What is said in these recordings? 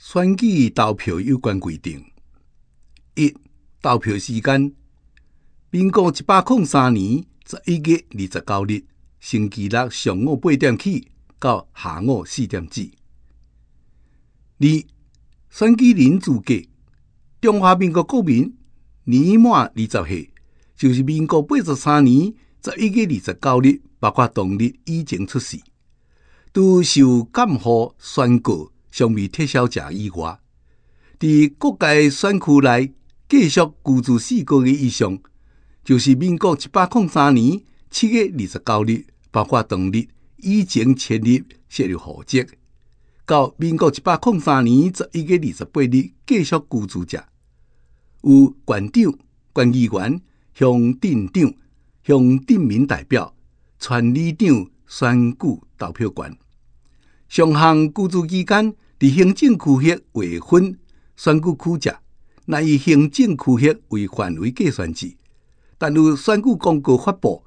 选举投票有关规定。一、投票时间：民国103年11月29日，星期六上午8点起到下午4点止。二、选举人资格：中华民国国民年满20岁，就是民国83年11月29日，包括当日以前出世，除受监护宣告尚未撤销者以外，在各界选区内继续居住4个月以上，就是民国103年7月29日，包括当日以前迁入设立户籍，到民国103年11月28日继续居住者，有县长、县议员、乡镇长、乡镇民代表、村里长选举投票权。上项居住期间，在行政区域划分选举区者，乃以行政区域为范围计算制。但有选举公告发布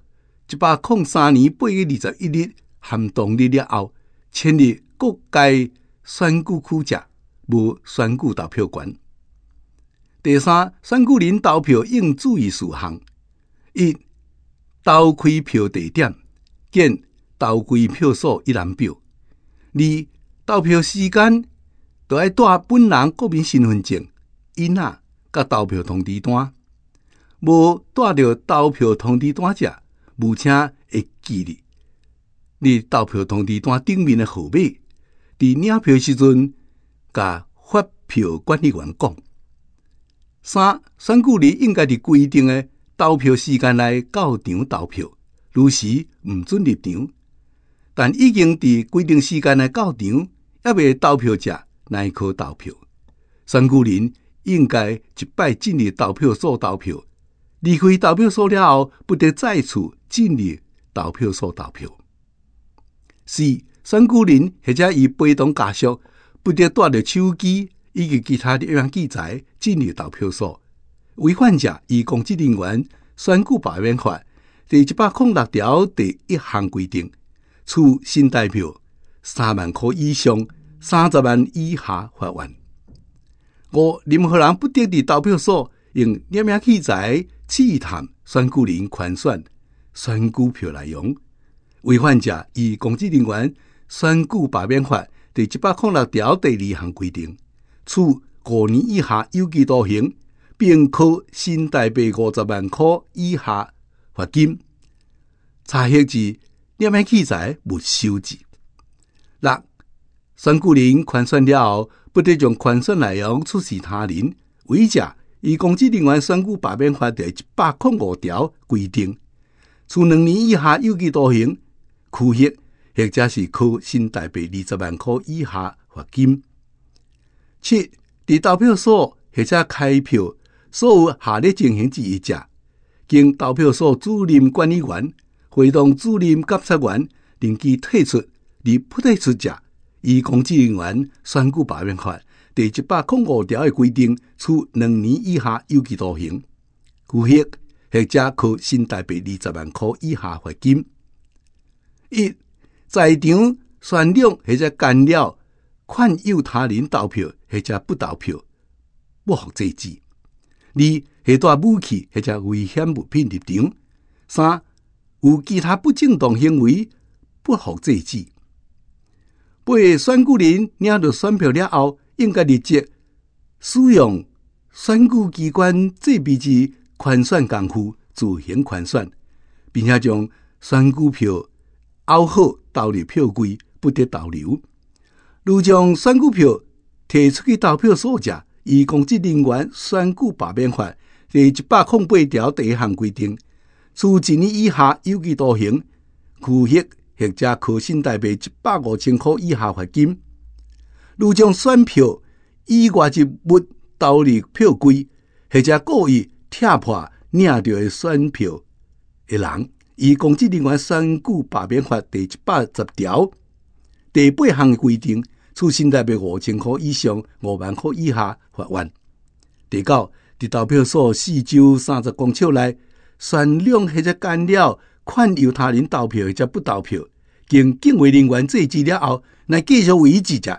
，103年8月21日含当日了后，迁入各界选举区者，无选举投票权。第三，选举人投票应注意事项：一、投开票地点，见投开票所一览表；二、投票时间，就要带本人国民身份证、印仔甲投票通知单。无带着投票通知单者，务请会记你投票通知单顶面的号码。伫领票时阵，甲发票管理员讲。三、选举人应该伫规定的投票时间内到场投票，如时毋准入场。但已经伫规定时间内到场，还未投票者，乃可投票。选举人应该一摆进入投票所投票，离开投票所了后，不得再次进入投票所投票。四、选举人或者伊陪同家属，不得带着手机以及其他的样器材进入投票所。违反者，依公职人员选举罢免法第106条第1项规定，处新台票3万块以上30万以下罚款。五、任何人不得伫投票所用念名器材试探选举人圈选选举票内容。违反者，依公职人员选举罢免法第106条第2项规定，处5年以下有期徒刑，并科新台币50万块以下罚金。查获至念名器材没收至。六、选举人圈选了后，不得将圈选内容出示他人，违者依公职人员选举罢免法第105条规定，处2年以下有期徒刑、拘役，或者是科新台币20万块以下罚金。七、伫投票所或者开票所有下列情形之一者，经投票所主任管理员、会同主任监察员令其退出，而不退出者，依公职人员选举罢免法第105条的规定，处2年以下有期徒刑、拘役，或者科新台币20万块以下罚金。一、在场宣扬或者干扰、劝诱他人投票或者不投票，不服制止。二、携带武器或者危险物品入场。三、有其他不正当行为，不服制止。八、选举人领到选票了后，应该立即使用选举机关制备之圈选工具自行圈选，并且将选举票凹好投入票柜，不得逗留。如将选举票提出去投票所者，依公职人员选举罢免法第108条第1项规定，处1年以下有期徒刑、拘役，或者科新台币150,000块以下罚金。如将选票以外之物投入票柜，或者故意踢破领到的选票的人，依公职人员选举罢免法第110条第8项的规定，处新台币5,000块以上5万块以下罚款。第九，伫投票所四周30公尺内宣扬或者干扰、劝诱他人投票或者不投票，经警卫人员制止了后，乃继续维持者，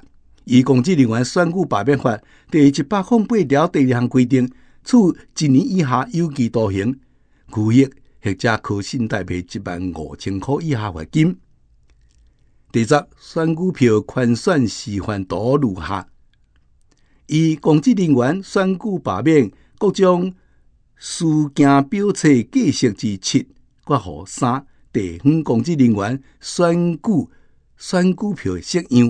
以公职人员选举罢免法第108条第2项规定，处1年以下有期徒刑、拘役或者科新台币15000块以下罚金。第10，选举票宽选示范图如下：以公职人员选举罢免各种事件表册计设之7括弧3地方公职人员选举票式样。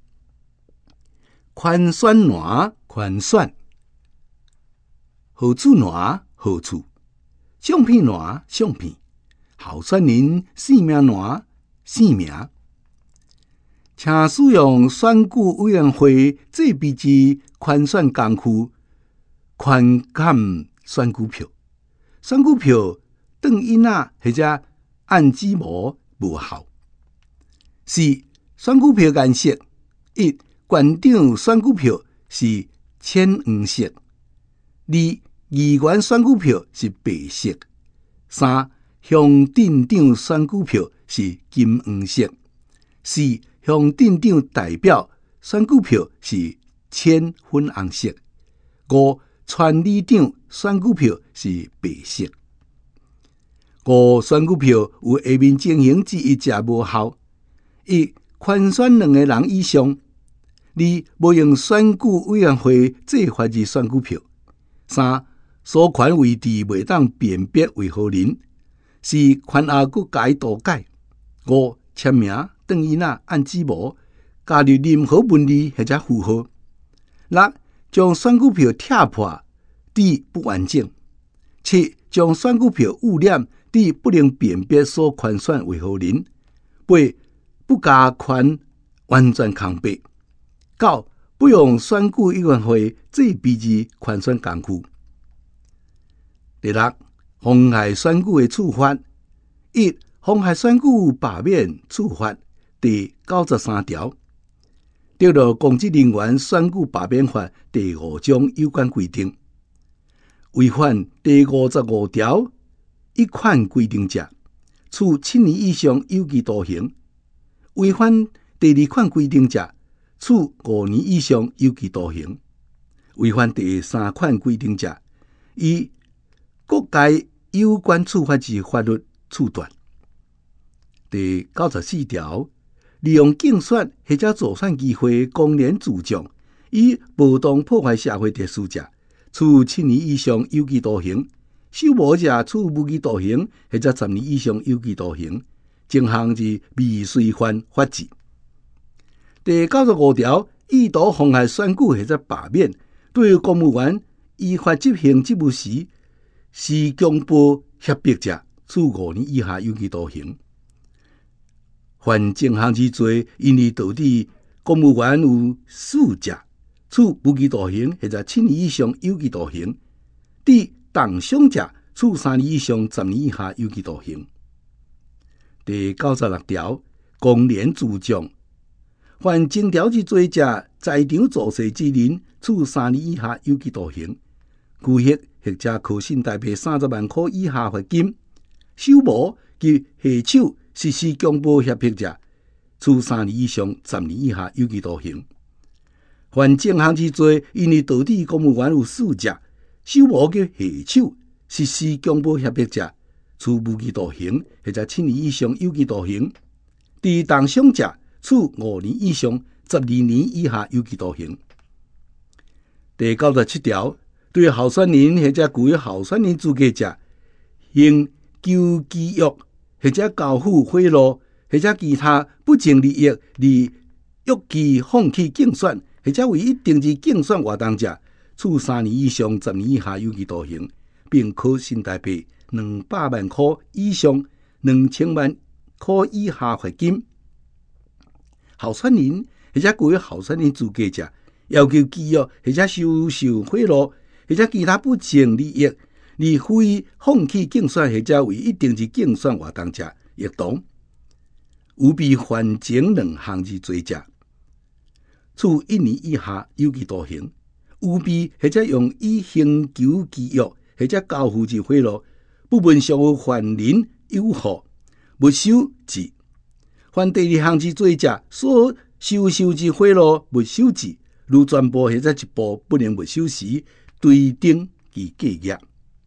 宽选栏宽选，号处栏号处，相片栏相片，候选人姓名栏姓名。请使用选举委员会制备之宽选工具宽减选举票。选举票当印仔或者按指模无效。4. 选举票颜色：1. 县长选举票是浅黄色。2. 议员选举票是白色。3. 乡镇长选举票是金黄色。4. 乡镇长代表选举票是浅粉红色。5. 村里长选举票是白色。5. 选举票有下面情形之一者无效：1. 宽选2个人以上。2. 无用选举委员会制发之选举票。3. 所权位置未当辨别为何人。4. 权下搁加以涂改。5. 签名、当印仔、按指模，加入任何文字或者符号。6. 将选举票贴破，致不完整。7. 将选举票污染，致不能辨别所权选为何人。8. 不加权完全空白。9. 不用选举委员会制备之权选工具。第6，妨害选举的处罚。1. 妨害选举罢免处罚第93条。对了公职人员选举罢免法第5章有关规定，违反第55条1款规定者，处7年以上有期徒刑；违反第2款规定者，处5年以上有期徒刑；违反第3款规定者，以各界有关处罚之法律处断。第94条，利用竞选或者助选机会公然自重，以暴动破坏社会秩序者，处7年以上有期徒刑；受谋者，处无期徒刑或者10年以上有期徒刑。正项之未遂犯法治。第95条，意图妨害选举或者罢免，对公务员依法执行职务时，施强暴胁迫者，处5年以下有期徒刑。犯正项之罪，因而导致公务员有死者，处无期徒刑或者7年以上有期徒刑；致重伤者，处3年以上10年以下有期徒刑。第96条，公然自重，犯征条之罪者，在场作势之人，处3年以下有期徒刑、拘役或者科新台币30万块以下罚金；受谋及下手实施强暴胁迫者，处3年以上10年以下有期徒刑。犯正项之罪，因而导致公务员有死者，受谋及下手实施强暴胁迫者，处无期徒刑或者7年以上有期徒刑；致重伤者，处5年以上12年以下有期徒刑。第97条，对候选人或者具有候选人资格者，行求羁约或者交付贿赂或者其他不正利益，而约其放弃竞选或者为一定之竞选活动者，处3年以上10年以下有期徒刑，并科新台币200万块以上2000万块以下罚金。候选人或者具有候选人资格者，要求羁约或者收受贿赂或者其他不正利益，而非放弃竞选或者为一定之竞选活动者，亦同有被犯前2项之罪者，处1年以下有期徒刑；有被或者用以刑求羁约或者交付之贿赂，部分属于犯人有后，没收治。犯第2项之罪者，所收之贿赂没收之，如全部或者一部不能没收时，对定其计业。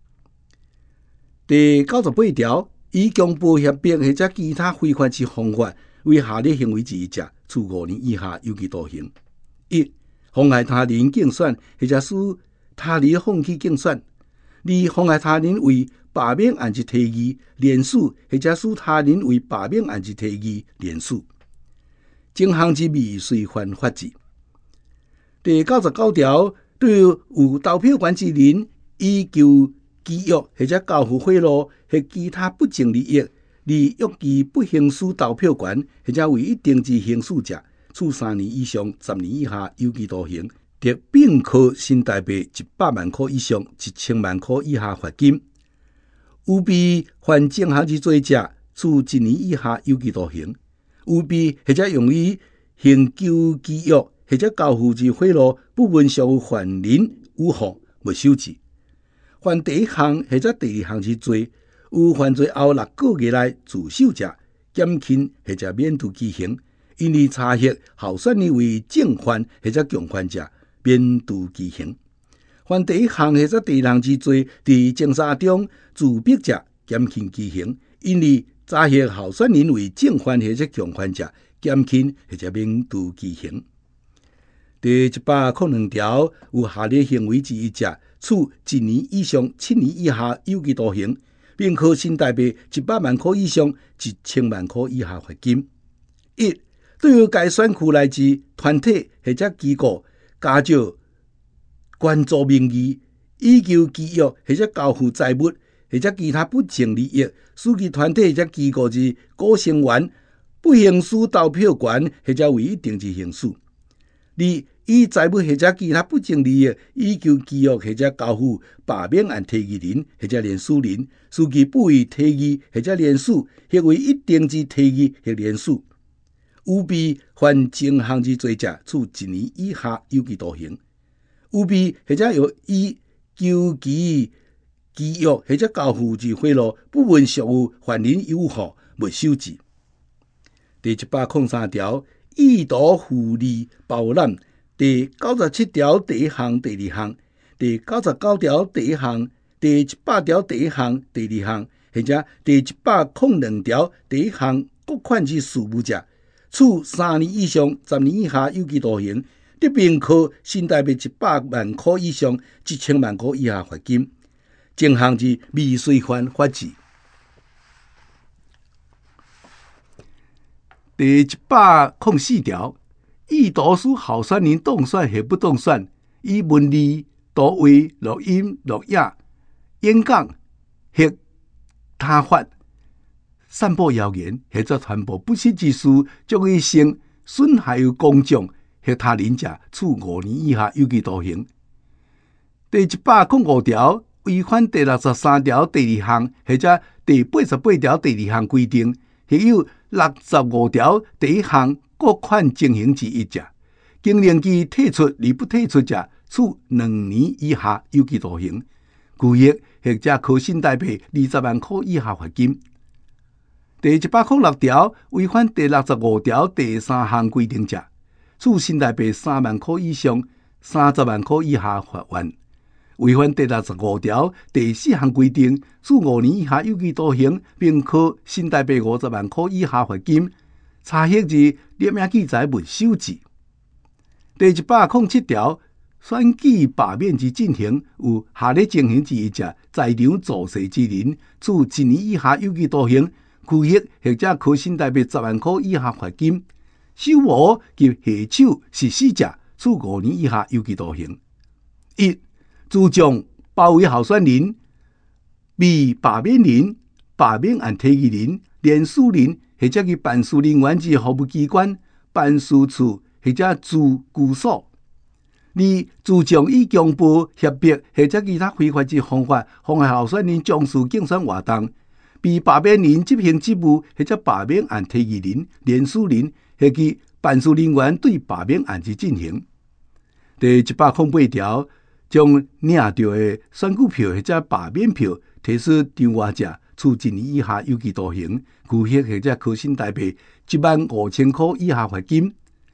第98条，以强暴、胁迫或者其他非法之方法为下列行为之一者，处5年以下有期徒刑：1、妨害他人竞选，或者使他人放弃竞选；2、妨害他人为罢免案之提议、联署，或者使他人为罢免案之提议、联署。正行之未遂犯法治。第99条，对有投票权之人，以求羁押或者交付贿赂或其他不正利益，利约其不行使投票权，或者为一定之行使者，处3年以上10年以下有期徒刑，得并科新台币100万块以上1000万块以下罚金。有被犯正行之罪者，处1年以下有期徒刑。有被或者用于刑求羁押或者交付之贿赂，部分属犯人有后没收之。犯第1项或者第2项之罪，有犯罪后6个月内自首者，减轻或者免除其刑；因而查获候选人为正犯或者共犯者，免除其刑。犯第1项或者第2项之罪，在侦查中自毙者，减轻其刑；因而查获候选人为正犯或者共犯者，减轻或者免除其刑。第102条，有下列行为之一者，处1年以上7年以下有期徒刑，并科新台币100万块以上1000万块以下罚金。1、对于该选区内之团体或者机构加上关注名义，以求羁押或者交付财物或者其他不正利益，使其团体或者机构之构成员不行使投票权或者为一定之行使。2、以财物或者其他不正利益，以求羁押或者交付罢免案提议人或者联署人，使其不为提议或者联署，或为一定之提议或联署。有被犯正行之罪者，处1年以下有期徒刑。有被或者以求其羁押或者交付之贿赂，部分属犯人有后没收之。第103条，意图互利包揽。第97条第1项、第2项，第99条第1项，第100条第1项、第2项，或者第102条第1项各款之事务者，处3年以上10年以下有期徒刑，得并科新台币100万块以上1000万块以下罚金。正行之未遂犯法治。第104条，意图使候选人当选或不当选，以文字、图画、录音、录影、演讲或他法散布谣言，或者传播不实之事，足以成损害公众或他人者，处5年以下有期徒刑。第105条，违反第63条第2项或者第88条第2项规定，或有65条第1项各款情形之一者，经令其退出而不退出者，处2年以下有期徒刑、拘役或者科新台币20万块以下罚金。第106条，违反第65条第3项规定者，处新台币3万块以上30万块以下罚款。违反第65条第4项规定，处5年以下有期徒刑，并科新台币50万块以下罚金。查获之列名记载没收之。第107条，选举罢免之进行，有下列情形之一者，在场作势之人，处1年以下有期徒刑、拘役或者科新台币10万块以下罚金。手无及下手实施者，处5年以下有期徒刑。1、自将包围候选人、被罢免人、罢免案提议人、联署人或者其办事人员之服务机关、办事处或者住居所。2、自将以强暴、胁迫或者其他非法之方法，妨害候选人从事竞选活动，被罢免人执行职务或者罢免案提议人、联署人或其办事人员对罢免案之进行。第108条，将领到的选举票或者罢免票提出场外者，处1年以下有期徒刑、拘役或者科新台币15000块以下罚金。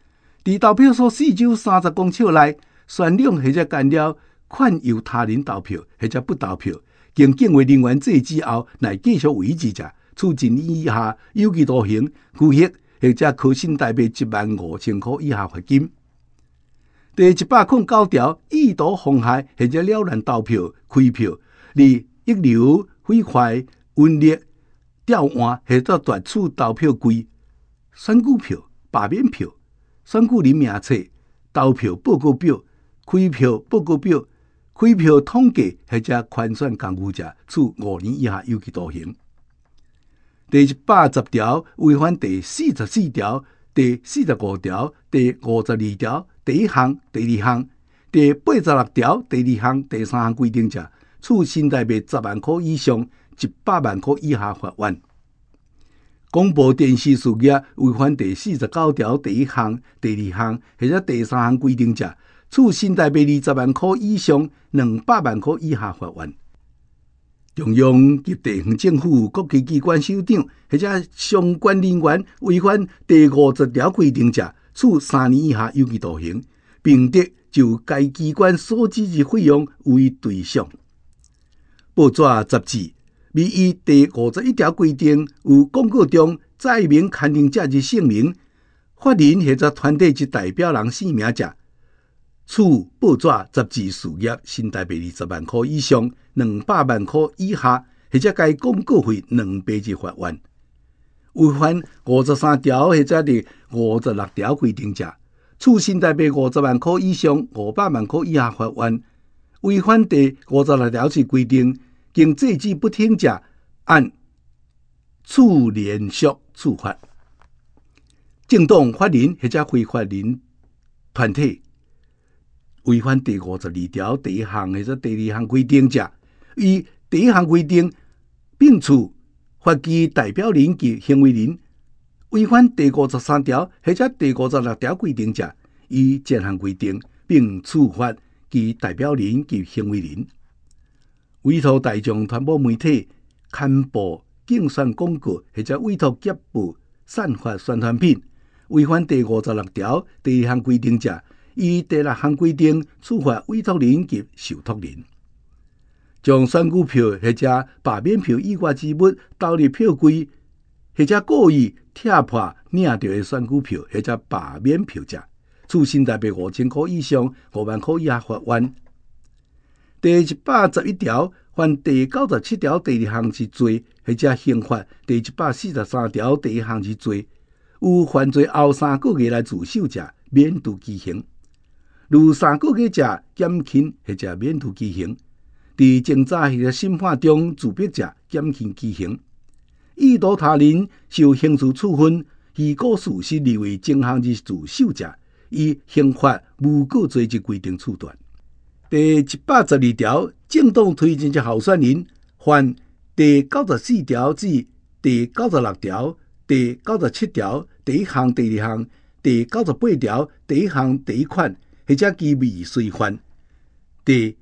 伫投票所四周30公尺内宣扬或者干扰劝诱他人投票或者不投票，经警卫人员制止后，乃继续维持者，处1年以下有期徒刑、拘役或者科新台币15000块以下罚金。第109条，意图妨害或者扰乱投票、开票，以遗留、毁坏、分裂、调换或者夺取投票柜、选举票、罢免票、选举人名册、投票报告表、开票报告表、开票统计或者圈选工具者，处5年以下有期徒刑。第110条，违反第44条、第45条、第52条第1项、第2项、第86条第2项、第3项规定者，处新台币10万块以上100万块以下罚款。广播电视事业违反第49条第1项、第2项或者第3项规定者，处新台币20万块以上200万块以下罚款。中央及地方政府各级机关首长或者相关人员违反第50条规定者，处3年以下有期徒刑，并得就该机关所支之费用为对象。报纸杂志未依第51条规定有广告中载明刊登者之姓名、法人或者团体之代表人姓名者，处报纸杂志事业新台币20万块以上200万块以下，或者该广告费2倍之罚款。违反53条或者第56条规定者，处新台币50万块以上500万块以下罚款。违反第56条之规定，经制止不听者，按处连续处罚。政党、法人或者非法人团体违反第52条第1项或者第2项规定者，依第1项规定并处法基代表人及行为人；违反第53条或者第56条规定者，依前项规定并处罚其代表人及行为人。委托大众传播媒体刊布竞选广告或者委托结部散发宣传品，违反第56条第2项规定者，依第6项规定处罚委托人及受托人。将选举票或者罢免票以外之物投入票柜，或者故意踢破领到的选举票或者罢免票者，处新台币5000块以上5万块以下罚款。第111条，犯第97条第2项之罪，或者刑法第143条第1项之罪，有犯罪后3个月来自首者，免除其刑；如3个月者，减轻或者免除其刑。伫侦查或者审判中自逼者，减轻其刑；意图他人受刑事处分，虚构事实立为正项之自首者，以刑法诬告罪之规定处断。第112条，政党推荐之候选人，犯第94条至第96条、第97条第1项、第2项、第98条第1项第1款，或者其未遂犯第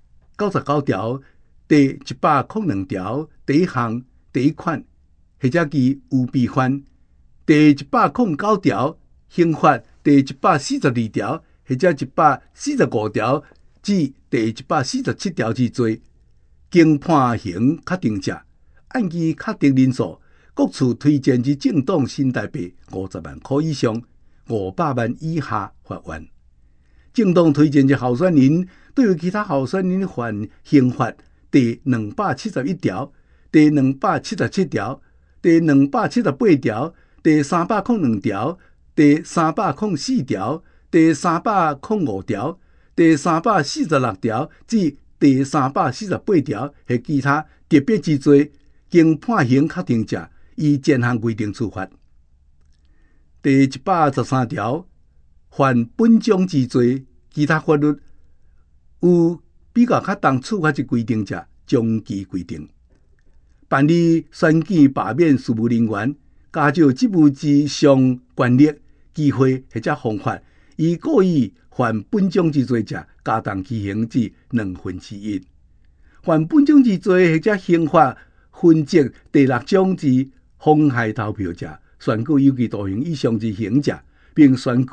99条、第102条第1项第1款，或者其有备犯第109条刑法第142条，或者145条至第147条之罪，经判刑确定者，按其确定人数，各处推荐之政党新台币50万块以上500万以下罚款。政党推荐之候选人，对于其他候选人犯刑法第271条、第277条、第278条、第302条、第304条、第305条、第346条至第348条和其他特别之罪，经判刑确定者，依前项规定处罚。第113条，犯本种之罪，其他法律有比较较重处罚之规定者，将其规定。办理选举罢免事务人员，加少职务之上权力、机会或者方法，以故意犯本种之罪者，加重其刑至1/2。犯本种之罪或者刑法分则第6章之妨害投票者，宣告有期徒刑以上之刑者，并宣告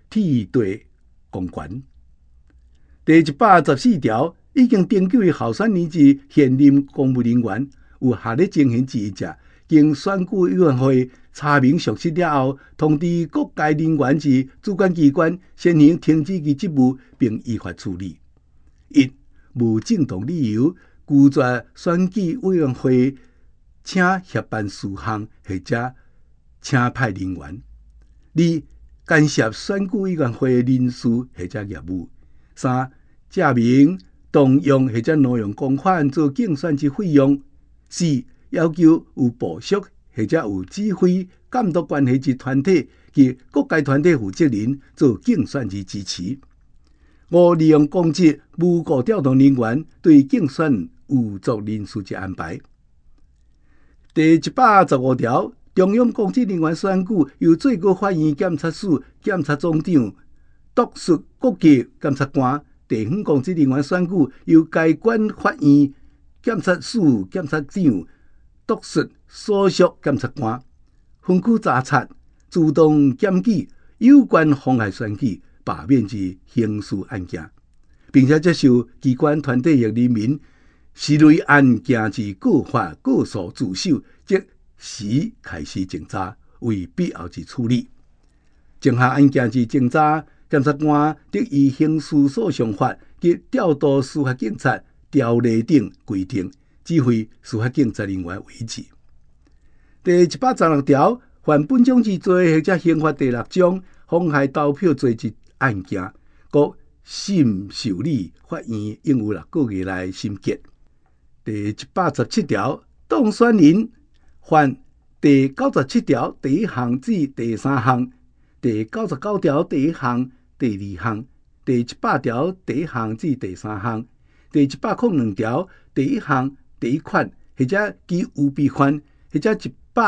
铁地公权。第114条已经登记为候选人之现任公务人员，有下列情形之一者，经选举委员会查明属实了后，通知各界人员之主管机关先行停止其职务，并依法处理。1. 无正当理由拒绝选举委员会请协办事项或者请派人员。2. 干涉选举委员会人事或者业务。3. 借名动用或者挪用公款做竞选之费用。4. 要求有部属或者有指挥监督关系之团体及各界团体负责人做竞选之支持。5. 利用公职诬告调动人员对竞选有作人事之安排。第115条，中央公职人员选举由最高法院检察署检察总长督促各级检察官；地方公职人员选举由该管法院检察署检察长督促所属检察官，分区查察、主动检举有关妨害选举、罢免之刑事案件，并且接受机关团体或人民视类案件之告发、告诉、自首，即时开始侦查，为必要之处理。侦查案件之侦查，检察官得依刑事诉讼法及调度司法警察条例等规定，指挥司法警察人员为治。第116条，犯本种之罪或者刑法第6章妨害投票罪之案件，各审受理法院应有6个月内审结。第117条，当选人犯第97条第1项至第3项、第99条第1项、第2项、第100条第1项至第3项、第102条第1项第1款，或者其有备款，或者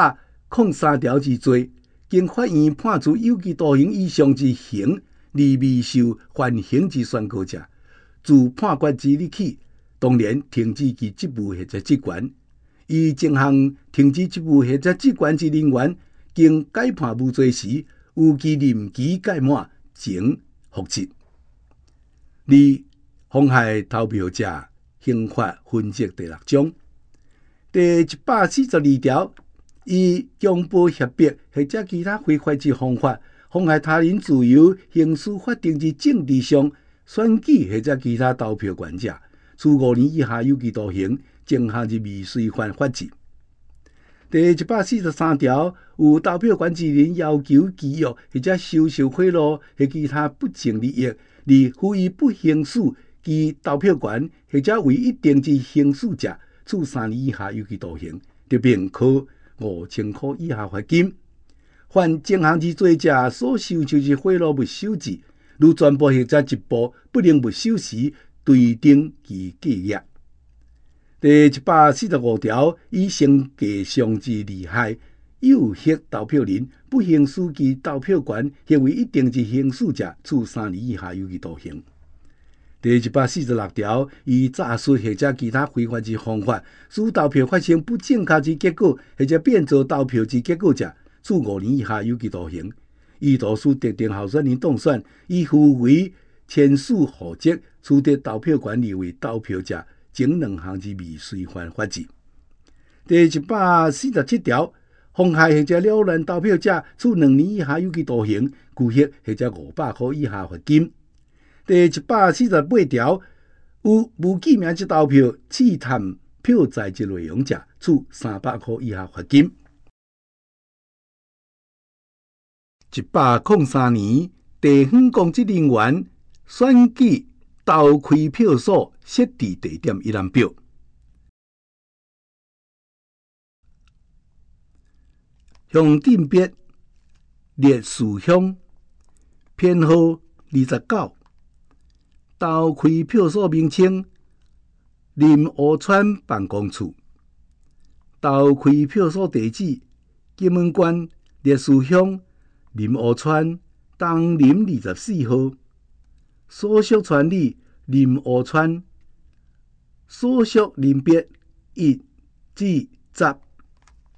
103条之罪，经法院判处有期徒刑以上之刑而未受缓刑之宣告者，自判决之日起，当然停止其职务或者职权。依前项停止职务或者职权之人员，经改判无罪时，有其任期届满前复职。2. 妨害投票者，刑法分则第6章第142条，以强迫、胁迫或者其他非法之方法，妨害他人自由行使法定之政治上、选举或者其他投票权者，处5年以下有期徒刑，前项之未遂犯法治。第143条，有投票权之人要求羁押或者收受贿赂或其他不正利益，而故意不行使其投票权或者为一定之行使者，处3年以下有期徒刑，得并科5000块以下罚金。犯前项之罪者，所收受之贿赂没收至，如全部或者一部不能没收时，对定其计约。第145条，以成计上之利害诱惑投票人不行使其投票权或为一定之行使者，处3年以下有期徒刑。第146条，以诈术或者其他非法之方法，使投票发生不正确之结果，或者变造投票之结果者，处5年以下有期徒刑。意图使特定候选人当选，以附为签署户籍、取得投票权而为投票者，前2项之未遂犯法治。第147条，妨害或者扰乱投票者，处2年以下有期徒刑、拘役或者500块以下罚金。第148条，有无记名之投票、试探票债之内容者，处300块以下罚金。103年，地方公职人员选举投开票所设置地点一览表。乡镇别列树乡编号29，投开票所名称林湖村办公处，投开票所地址金门县列树乡林湖村东林24号，所属村里林湖村，所属林别1至10。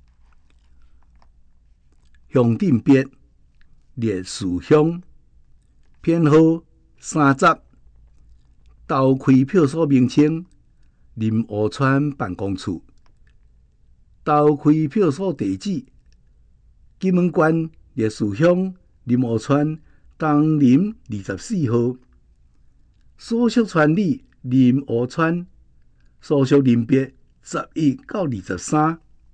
乡镇别列树乡编号30，投开票所名称：林湖川办公处。投开票所地址：金门县烈士乡林湖川东林24号。所属村里林湖川，所属人别11到23。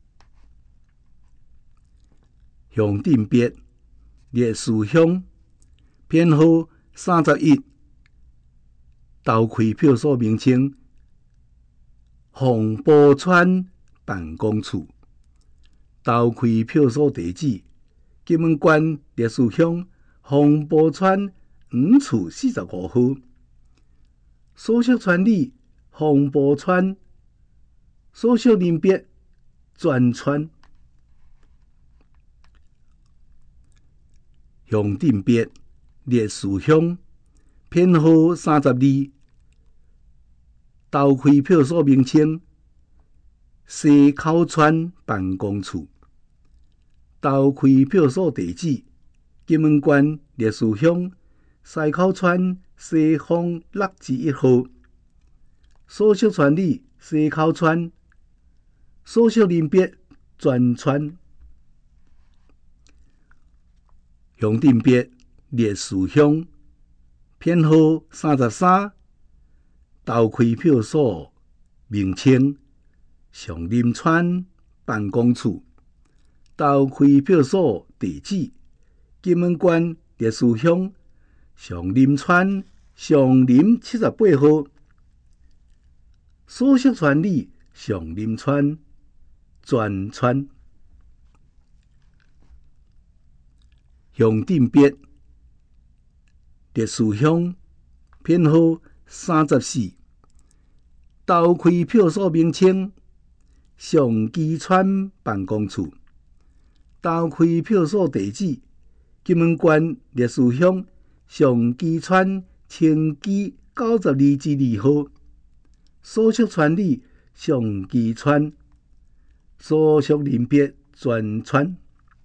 乡镇别烈士乡，编号31，投开票所名称：黄埔村办公处。投开票所地址：金门县烈士乡黄埔村5处45号。所属村里黄埔村，所属人别全村。乡镇别烈士乡，编号32，投开票所名称：西口村办公处。投开票所地址：金门县烈士乡西口村西方61号。所属村里西口村，所属人别全村。乡镇别烈士乡，编号33，投开票所名称：上林村办公处。投开票所地址：金门县烈士乡上林村上林78号。所属村里上林村全村。乡镇别烈士乡，编号34，投开票所名称：上基村办公处。投开票所地址：金门县烈士乡上基村青基92之2号。所属村里上基村，所属人别全村。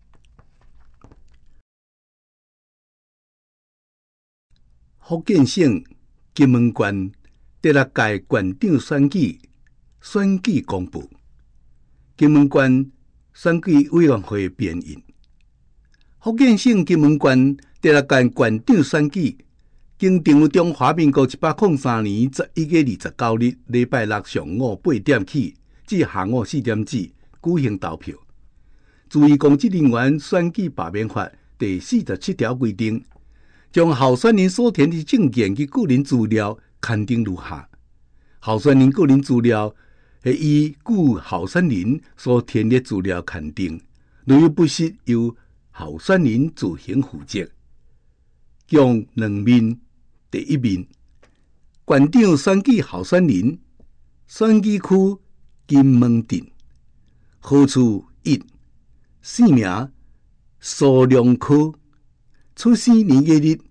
福建省金门县第6届县长选举公布。金门县选举委员会编印。福建省金门县第6届县长选举，经定于中华民国103年11月29日礼拜六上午8点起至下午4点止举行投票。注意公职人员选举罢免法第47条规定，将候选人所填的证件及个人资料刊登如下：候选人个人资料会依据候选人所填的资料刊登，内容不实由候选人自行负责。共2面。第1面，县长选举候选人，选举区金门镇，号处1，姓名苏良科，出生年月日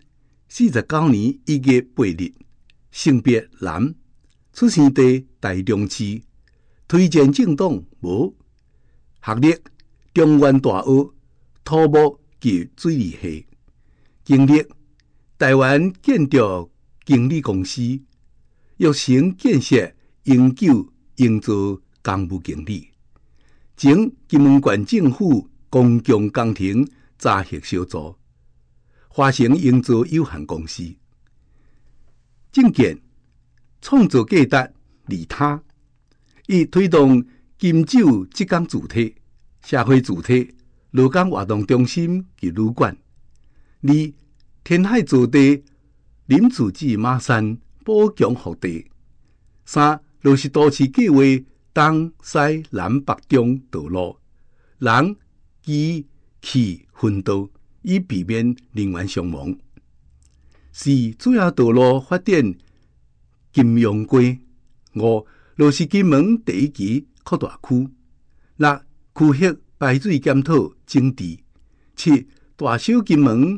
49年1月8日，性别男，出生地台中市，推荐政党无，学历中原大学土木及水利系，经历台湾建筑经理公司、育成建设永久营造工务经理，前金门县政府公共工程查核小组、华城营造有限公司。政见创造价值利他，以推动金九职工主体、社会主体、劳工活动中心及旅馆。2、填海造地，林厝至马山补强腹地。3、落实都市计划东西南北中道路、人机器分道，以避免人员伤亡。4、主要道路发展金融街。5、落实金门第1期扩大区。6、区域排水检讨整治。7、大小金门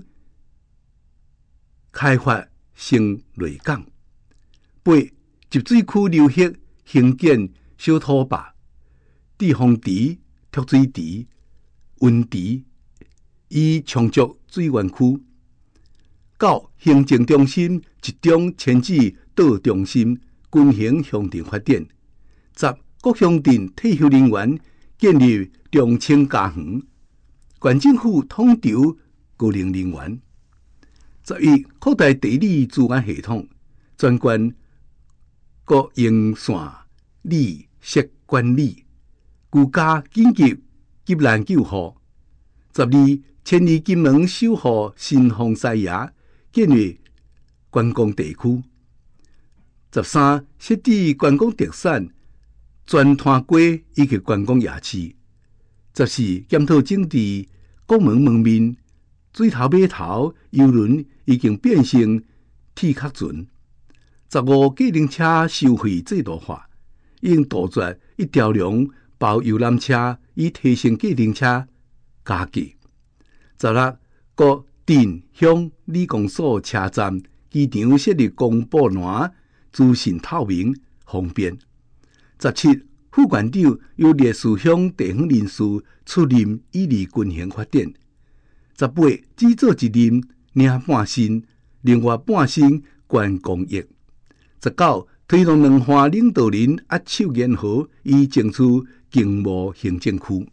开发成内港。8、集水区流域兴建小土坝、地方池、蓄水池、温池，以充足水源区。 到行政中心集中迁至岛中心，均衡乡镇发展。10各乡镇退休人员建立中青家园，县政府统筹高龄人员。11扩大地理资源系统，专管各营线理设管理，居家紧急急难救护。12迁移金门守护新丰西崖，建立观光地区。13设置观光特产全摊街以及观光夜市。14检讨整治国门门面水头码头邮轮已经变成铁壳船。15计程车收费制度化，应杜绝一条龙包游览车，以提升计程车价格。16各镇乡理公所车站、机场设立公布栏，资讯透明方便。17副县长由烈士乡地方人士出任，以利均衡发展。18只做一任领半薪，另外半薪捐公益。19推动文化领导人握手言和，以争取经贸行政区。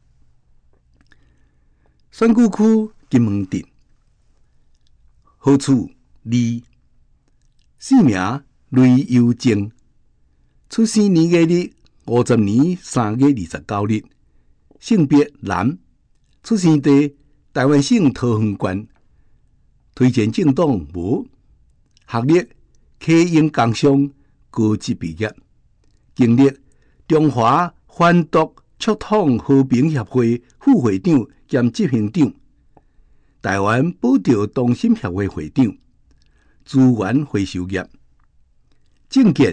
选举区金门镇，好处2，姓名雷游正，出生年月日50年3月29日，性别男，出生地台湾省桃园县，推荐政党无，学历科英工商高级毕业，经历中华反毒促统和平协会副会长兼执行长，台湾保钓同心协会会长，资源回收业。政见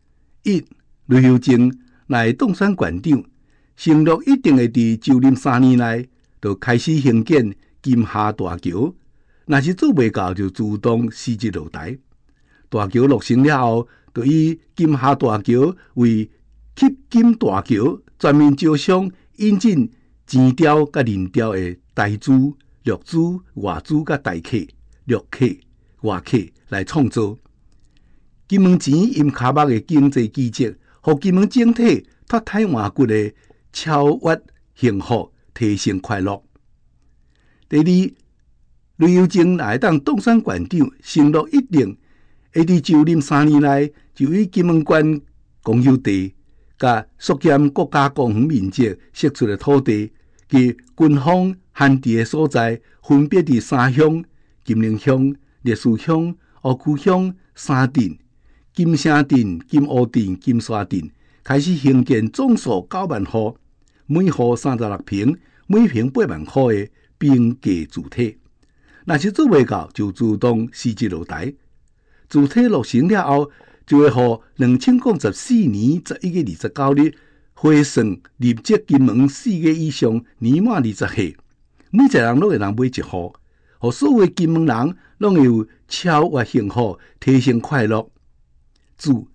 1雷游正乃当选县长，承诺一定会在就任3年内就开始兴建金厦大桥，若是做袂到就自动辞职落台。大桥落成了后，就以金厦大桥为吸金大桥，全面招商引进钱雕甲人雕的台资、陆资、外资甲台客、陆客、外客来创造金门钱因卡目的经济基质，互金门整体脱胎换骨的超越幸福，提升快乐。第2，雷游正乃当当选县长，承诺一定会在就任3年内，就以金门县公有地甲缩减国家公园面积释出的土地，及军方限制的所在，分别伫3乡：金陵乡、烈士乡、湖区乡3镇、金城镇、金湖镇、金沙镇，开始兴建总数9万户，每户36平，每平8万块的平价住体。若是做袂到，就自动辞职落台。住体落成了后，就会予2024年11月29日回算入籍金门4月以上年满20岁，每一个人都会买一户，予所有金门人拢会有超越幸福、提升快乐。注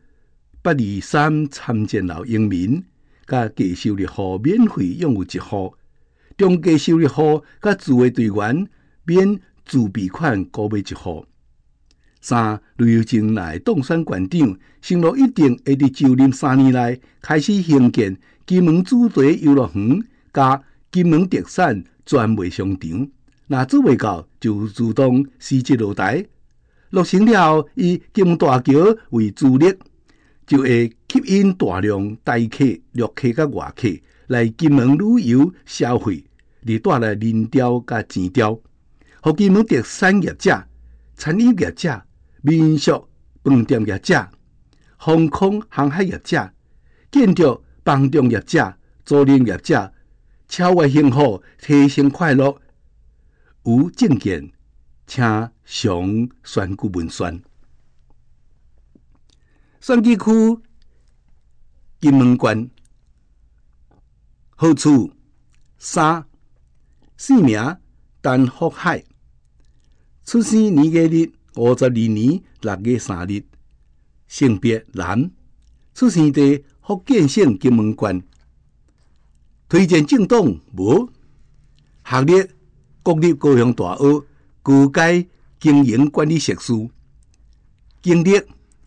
823参战老英民，甲低收入户免费拥有一户，中低收入户甲自卫队员免自备款购买一户。3雷游正乃当选县长，承诺一定会在就任3年内开始兴建金门主题游乐园加金门特产专卖商场。若做袂到，就自动辞职落台。落成了后，以金门大桥为主力，就会吸引大量台客、陆客甲外客来金门旅游消费，而带来人潮甲钱潮，互金门特产业者、餐饮业者、民俗饭店业者、航空航海业者、建筑房仲业者、租赁业者超越幸福，提升快乐。有证件，请详选举文宣。选举区金门县，好处3，姓名陈福海，出生年月日52年6月3日，性别男，出生地福建省金门县，推荐政党无，学历国立高雄大学高阶经营管理设施。经历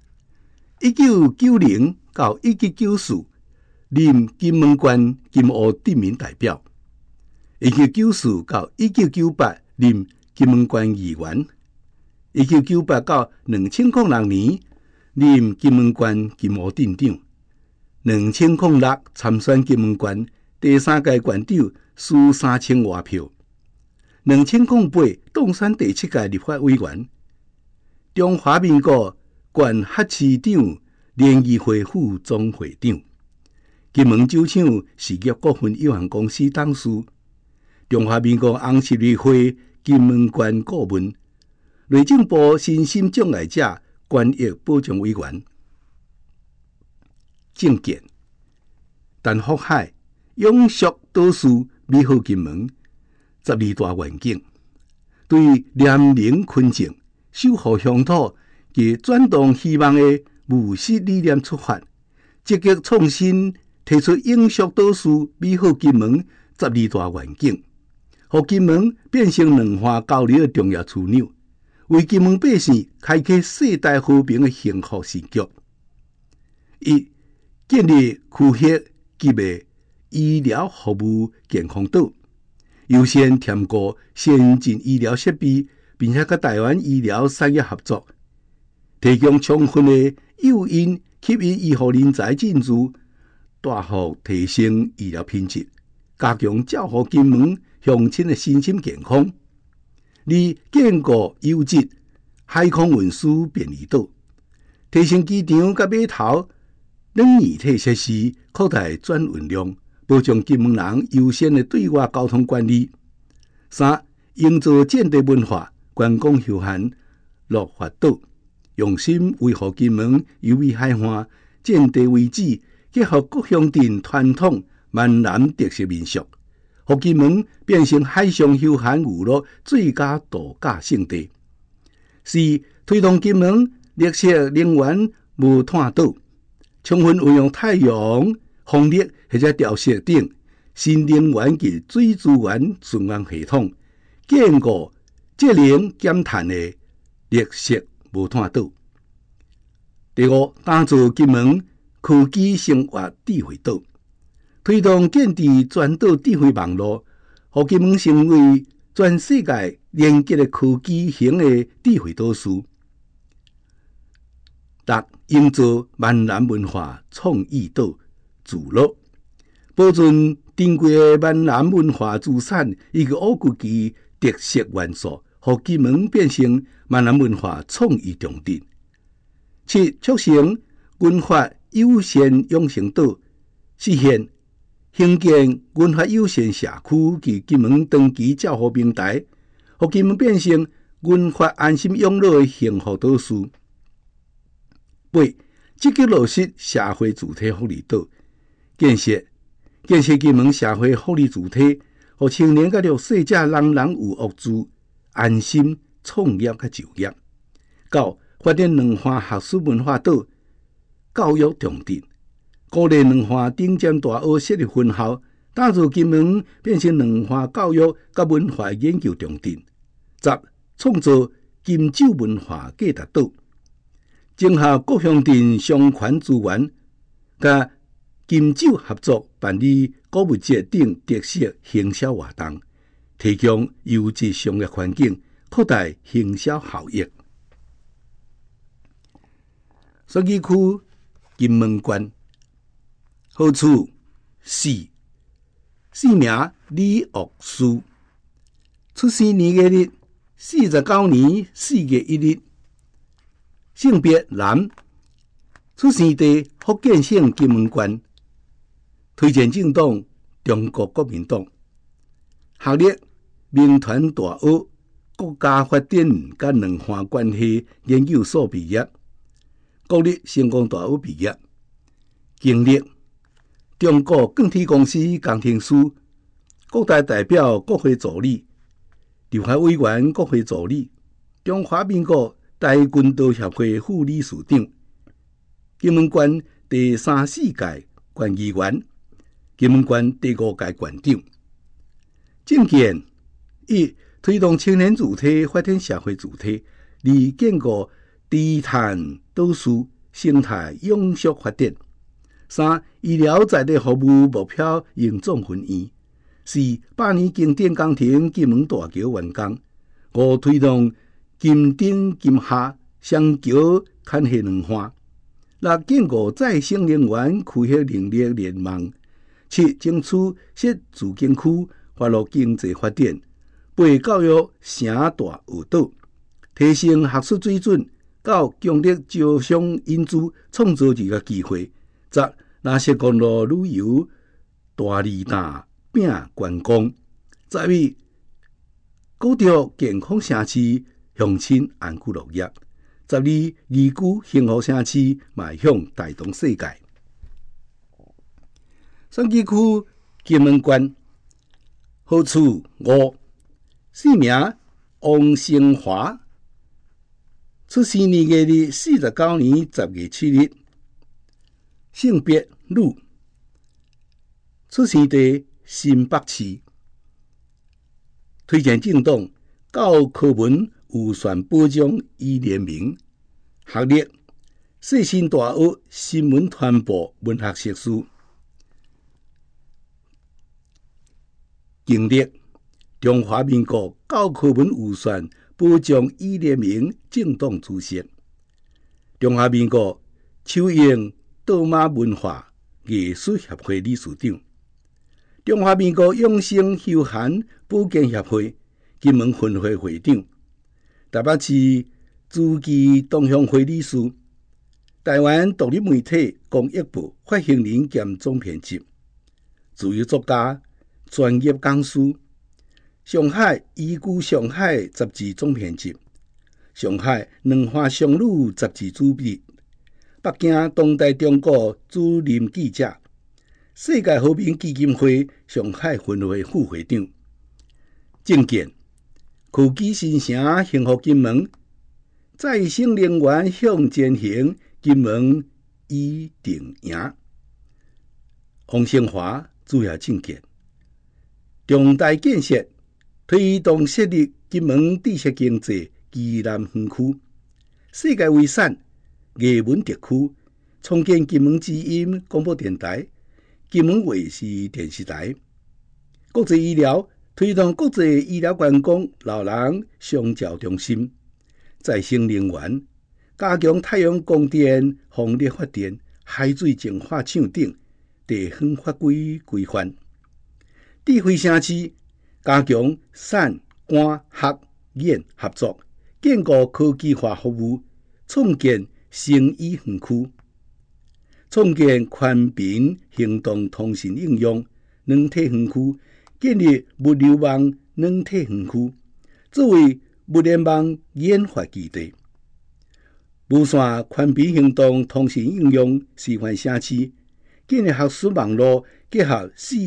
1990到1994任金门县金湖镇民代表，1994到1998任金门县议员，1998到2006年任金门县金湖镇长，2006参选金门县第3届县长，输3000多票，2008当选第7届立法委员，中华民国县学市长联谊会副总会长，金门酒厂事业股份有限公司董事，中华民国红十字会金门县顾问，内政部身心障碍者权益保障委员。政见：陈福海永续岛屿美好金门12大愿景，对廉宁坤净、守护乡土及转动希望的务实理念出发，积极创新，提出永续岛屿美好金门12大愿景，让金门变成两岸交流的重要枢纽，为金门百姓开启世代和平的幸福时局。一、建立区域级的医疗服务健康岛，优先添购先进医疗设备，并且与台湾医疗产业合作，提供充分的诱因，吸引医护人才进驻，大幅提升医疗品质，加强照护金门乡亲的身心健康。二、建构优质海空运输便利岛，提升机场甲码头冷气体设施，扩大转运量，保障金门人优先的对外交通管理。三、营造建地文化观光休闲乐发岛，用心维护金门优美海岸建地遗址，结合各乡镇传统闽南特色民俗，让金门变成海上休闲娱乐最佳度假胜地。四、推动金门绿色能源无碳岛，充分运用太阳、风力或者潮汐等新能源及水资源循环系统，建构节能减碳的绿色无碳岛。第五，打造金门科技生活智慧岛，推动建立全岛智慧网络，让金门成为全世界连接的科技型的智慧都市。六、营造闽南文化创意岛聚落，保存珍贵的闽南文化资产以及我国其特色元素，让金门变成闽南文化创意重镇。七、促成文化友善养成岛，实现兴建文化友善社区及金门长期照护平台，让金门变成文化安心养老的幸福岛市。八、积极落实社会主体福利岛，建设金门社会福利主体，让青年甲弱势者人人有屋住，安心创业甲就业。九、发展两岸学术文化岛，教育重镇，鼓励两岸顶尖大学设立分校，打造金门变成两岸教育甲文化研究重镇。十、创造金酒文化价值岛，整合各乡镇商权资源，甲金酒合作办理购物节等特色行销活动，提供优质商业环境，扩大行销效益。选举区金门县，好处四名李岳书，出生年月日49年4月1日，性别男，出生地福建省金门县，推荐政党中国国民党，学历民传大学国家发展甲两岸关系研究所毕业，国立成功大学毕业，经历中国钢铁公司工程师，国大代表国会助理，立法委员国会助理，中华民国台军道协会副理事长，金门县第3、4届县议员，金门县第5届县长。政见：一、 推动青年主体发展社会主体，而建构低碳都市生态永续发展。三、医疗在地服务目标应总分院。四、百年经典工程金门大桥完工。五、推动金顶金下双桥牵系两环。六、建构再生能源区域能力联盟。七、争取设自经区，发展经济发展。八、教育成大有道，提升学术水准，到强力招商引资，创造就业机会。十、蓝色公路旅游大利大并观光。11、鼓励健康城市，乡亲安居乐业。12、宜居幸福城市，迈向带动世界。选举区金门县，号处5，姓名王生华，出生年月日49年10月7日，性别女，出生地新北市，推荐政党教科文预算保障与联名，学历世新大学新闻传播文学硕士，经历中华民国教科文预算保障与联名政党主席，中华民国手影倒马文化艺术协会理事长，中华民国养生休闲保健协会金门分会会长，台北市诸暨同乡会理事，台湾独立媒体公益部发行人兼总编辑，自由作家，专业讲师，上海宜居上海杂志总编辑，上海两花双女杂志主笔，北京当代中国主任记者，世界和平基金会上海分会副会长。政见：科技新城幸福金门，再生能源向前行，金门已定赢。王生华主要政见：重大建设，推动设立金门知识经济暨南园区，世界遗产艺文特区，重建金门之音广播电台、金门卫视电视台。国际医疗，推动国际医疗观光老人相照中心。再生能源，加强太阳光电、风力发电、海水净化厂等地方法规规范。智慧城市，加强产官学研合作，建构科技化服务，创建生医园区，创建宽频行动通讯应用软体园区，建立物流网软体园区，作为物联网研发基地。无线宽频行动通讯应用示范城市，建立学术网络结合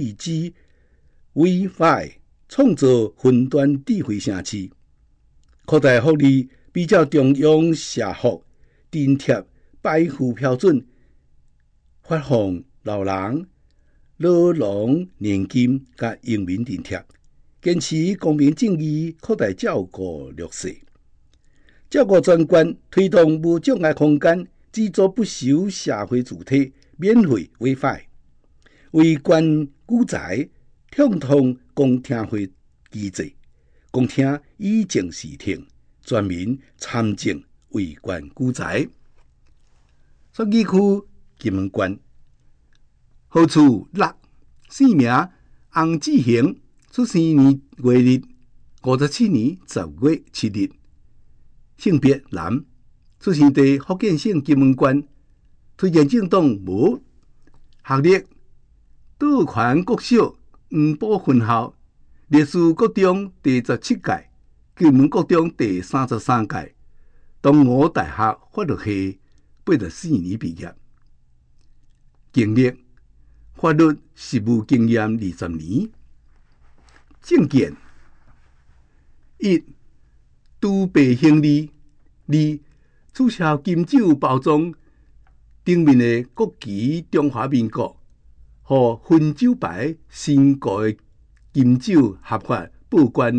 4G、Wi-Fi， 创造分段智慧城市。扩大福利，比照中央社福津贴百户标准，发放老人、老农年金和英民津贴，坚持公平正义，扩大照顾弱势。照顾专权，推动无障碍空间，资助不朽社会主体，免费 Wi-Fi， 为官居宅畅通公听会机制，公听以正视听，全民参政为官居宅。选举区金门县，号处6，姓名洪志恒，出生年月日57年10月7日，性别男，出生地福建省金门县，推荐政党无，学历道权国小黄埔分校，历史国中第17届，金门国中第33届，东吴大学法律系84年毕业，经历法律实务经验20年。政见：一、拄白行李；二、取消金酒包装顶面的国旗中华民国，和分酒牌新购的金酒合法报关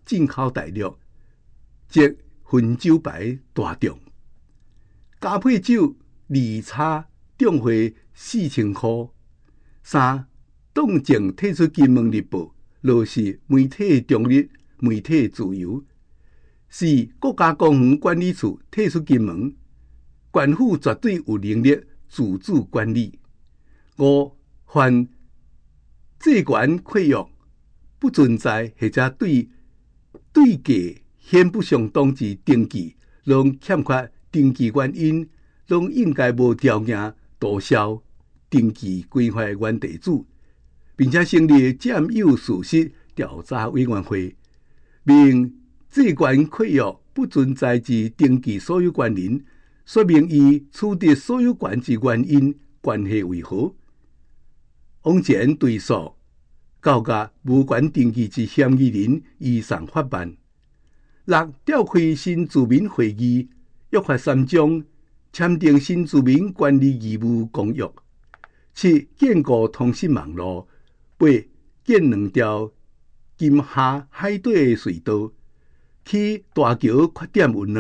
进口大陆，即分酒牌大众。加配酒2叉重回4000块。3当政退出金门日报，落实媒体中立、媒体自由。4国家公园管理处退出金门，官府绝对有能力自主管理。5凡债权契约不存在或者对价显不相当之登记，拢欠缺登记原因，拢应该无条件注销登记规划原地址，并且成立占有事实调查委员会，并债权契约不存在之登记所有权人，说明伊取得所有权之原因关系为何。往前追溯，交甲无权登记之嫌疑人依上法办。6召开新住民会议，约法3章，签订新住民管理义务公约。7建构通讯网络。8建2条金厦海底隧道，起大桥缺点有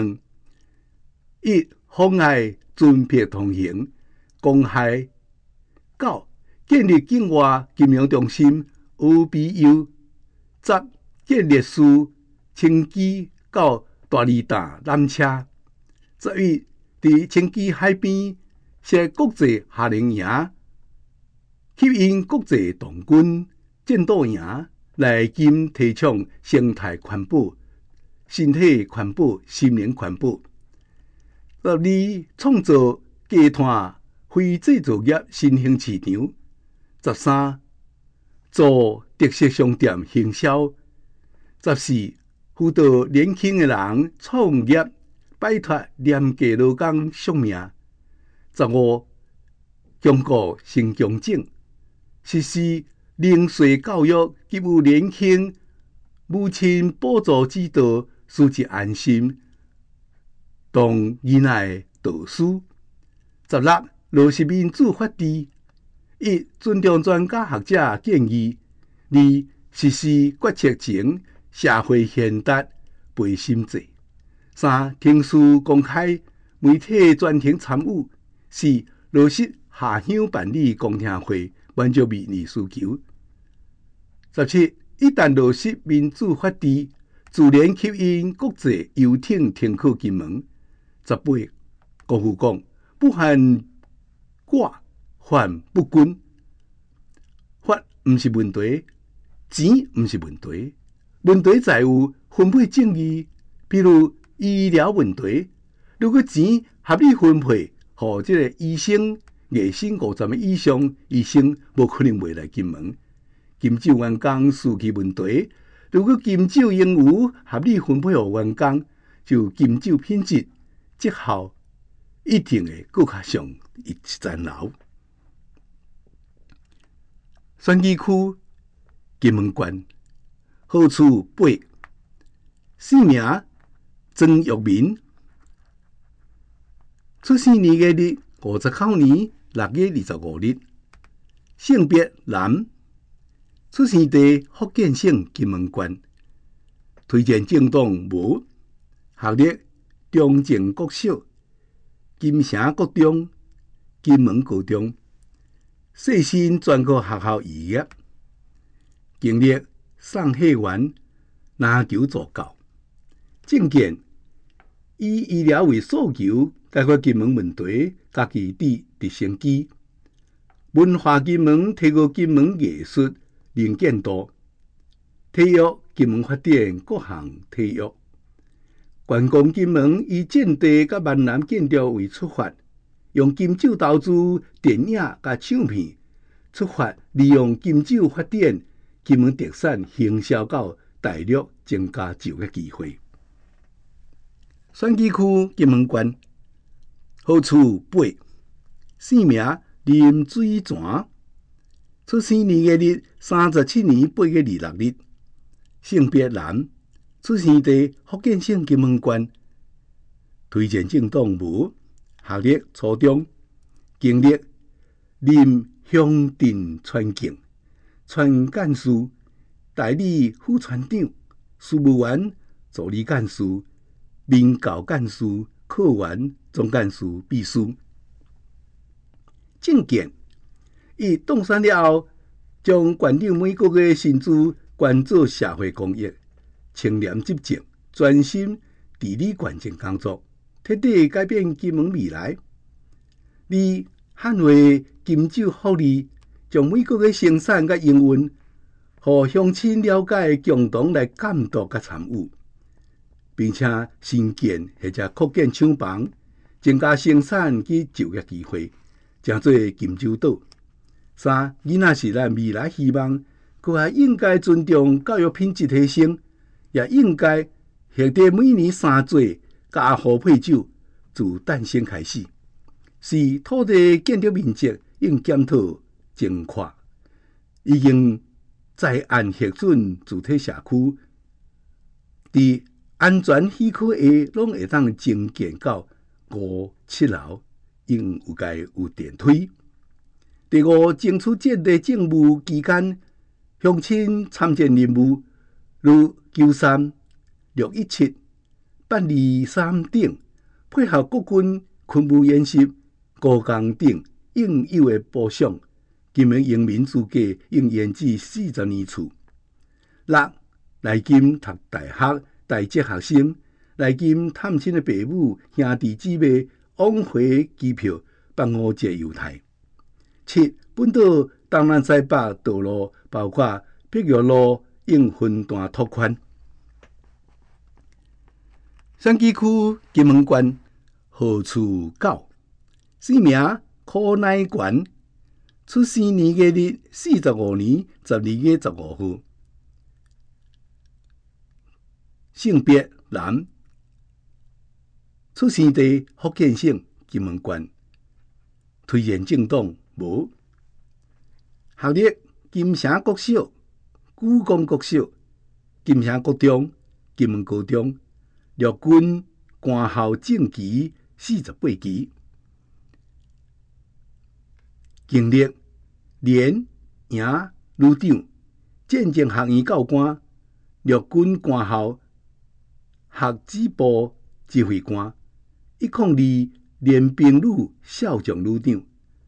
2。1妨碍准撇通行，公害。9建立境外金融中心 OBU。10建立树清基到大利达缆车。11伫清基海边设国际夏令营，吸引国际童军战斗营来金提倡生态环保、身体环保、心灵环保。12创造低碳非制造业新兴市场。13做特色商店行销。14辅导年轻的人创业，摆脱廉价劳工宿命。15强固新强整。14零岁教育给予年轻母亲补助指导，使之安心当囡仔的导师。16落实民主法治。1尊重专家学者建议。2实施决策前社会贤达陪审制。3听书公开，媒体专庭参与。4落实下乡办理公听会，满足民意需求。17一旦落实民主法治，自然吸引国际游艇停靠金门。18国父讲，不犯寡，犯不均。法不是问题，钱不是问题，问题在于分配正义。比如医疗问题，如果钱合理分配，予这个医生、月薪50万以上医生，无可能袂来金门。金酒员工士气问题，如果金酒应有合理分配予员工，就金酒品质绩效一定会更加上一层楼。选举区金门县号处8，姓名曾玉民，出生年月日59年6月25日，性别男，出生地福建省金门县，推荐政党无，学历中正国小、金城国中、金门高中，细心专科学校毕业，经历送戏员、篮球助教。政见以医疗为诉求，解决金门问题，家己直升机。文化金门提高金门艺术能见度，体育金门发展各项体育。观光金门以建地甲万南建筑为出发，用金酒投资电影甲唱片出发，利用金酒发展金门特产行销到大陆，增加就业机会。选举区金门县号处8，姓名林水泉，出生年月日37年8月26日，性别男，出生地福建省金门县，推荐政党无，学历初中，经历任乡镇传警、传干事、代理副船长、 事务员、助理干事、民教干事、课员、总干事、秘书。政见，伊当选了后，将县长每个月薪资捐做社会公益，清廉执政，专心治理县政工作，彻底改变金门未来。二、捍卫金酒福利，将每个月生产甲营运，互乡亲了解，共同来监督甲参与，并且新建或者扩建厂房，增加生产及就业机会，诚做金酒岛。三、囡仔是咱未来希望，佫还应该尊重教育品质提升，也应该或者每年3节加护配酒自诞生开始。四、土地建筑面积应检讨精确，已经在岸核准主体社区。伫安全许可下，拢会当增建到5、7楼，应有该有电梯。第五，争取这类政务期间，乡亲参战任务，如93、617、823等，配合国军勤务演习、高岗等应有的部署，金门营民资格应延至40年次。六、来金读大学、在职学生，来金探亲的父母、兄弟姊妹，往回机票办5节优待。七、本岛东南西北道路，包括碧玉路，应分段拓宽。选举区金门县号处9，姓名柯乃权，出生年月日45年12月15号，性别男，出生地福建省金门县，推荐政党无，学历金城国小、莒光国小、金城国中、金门高中，陆军官校正期48期。经历连、营、旅长、战争学院教官、陆军官校学指部指挥官，102联兵旅少将旅长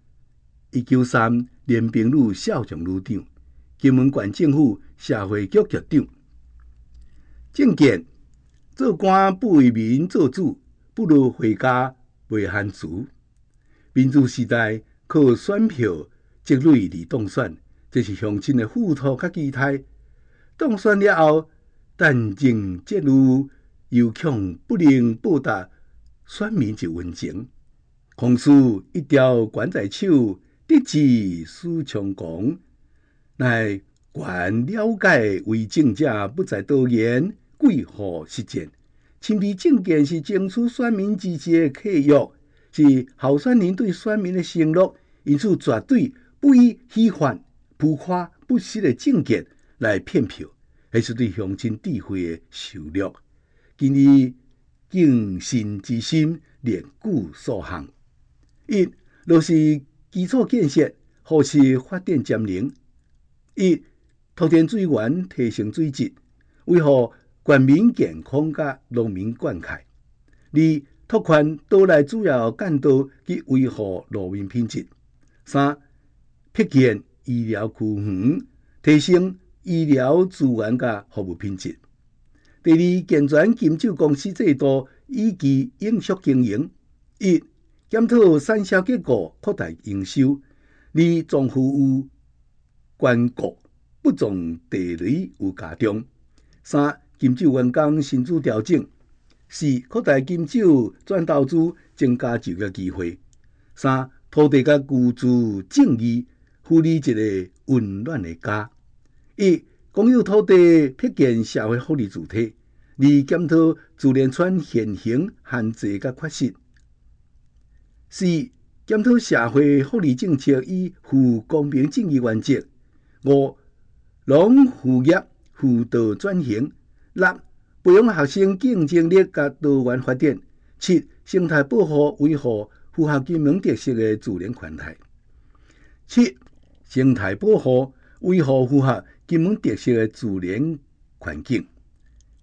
，193联兵旅少将旅长，金门县政府社会局局长。政见：做官不为民做主，不如回家袂限族。民主时代靠选票积累而当选，这是乡亲的付托甲期待。当选了后，但政节路又恐不能报答选民之温情。空事一条管在手，得志思强狂。乃权了解为政者不在多言，贵乎实践。亲笔政见是争取选民支持的契约，是候选人对选民的承诺，因此绝对不以虚幻、浮夸不实的政见来骗票，那是对乡亲智慧的羞辱。今日敬信之心，练古所行。一、就是基础建设，护持发展潜能。一、拓展水源，提升水质，维护县民健康甲农民灌溉。二、拓宽岛内主要干道及维护路面品质。三、辟建医疗区园，提升医疗资源甲服务品质。第二，健全金酒公司制度，以及永续经营。一、检讨产销结构，扩大营收。二、重服务关顾，不重地雷有加重。三、金酒员工薪资调整。四、扩大金酒转投资，增加就业机会。三、土地甲居住正义，扶持一个温暖的家。一、公有土地辟建社会福利主体。二、检讨自然村现行限制甲缺失。四、检讨社会福利政策以负公平正义原则。五、农渔业辅导转型。六、培养学生竞争力甲多元发展。七、生态保护维护符合金门特色的自然生态。七、生态保护维护符合金门特色的自然环境。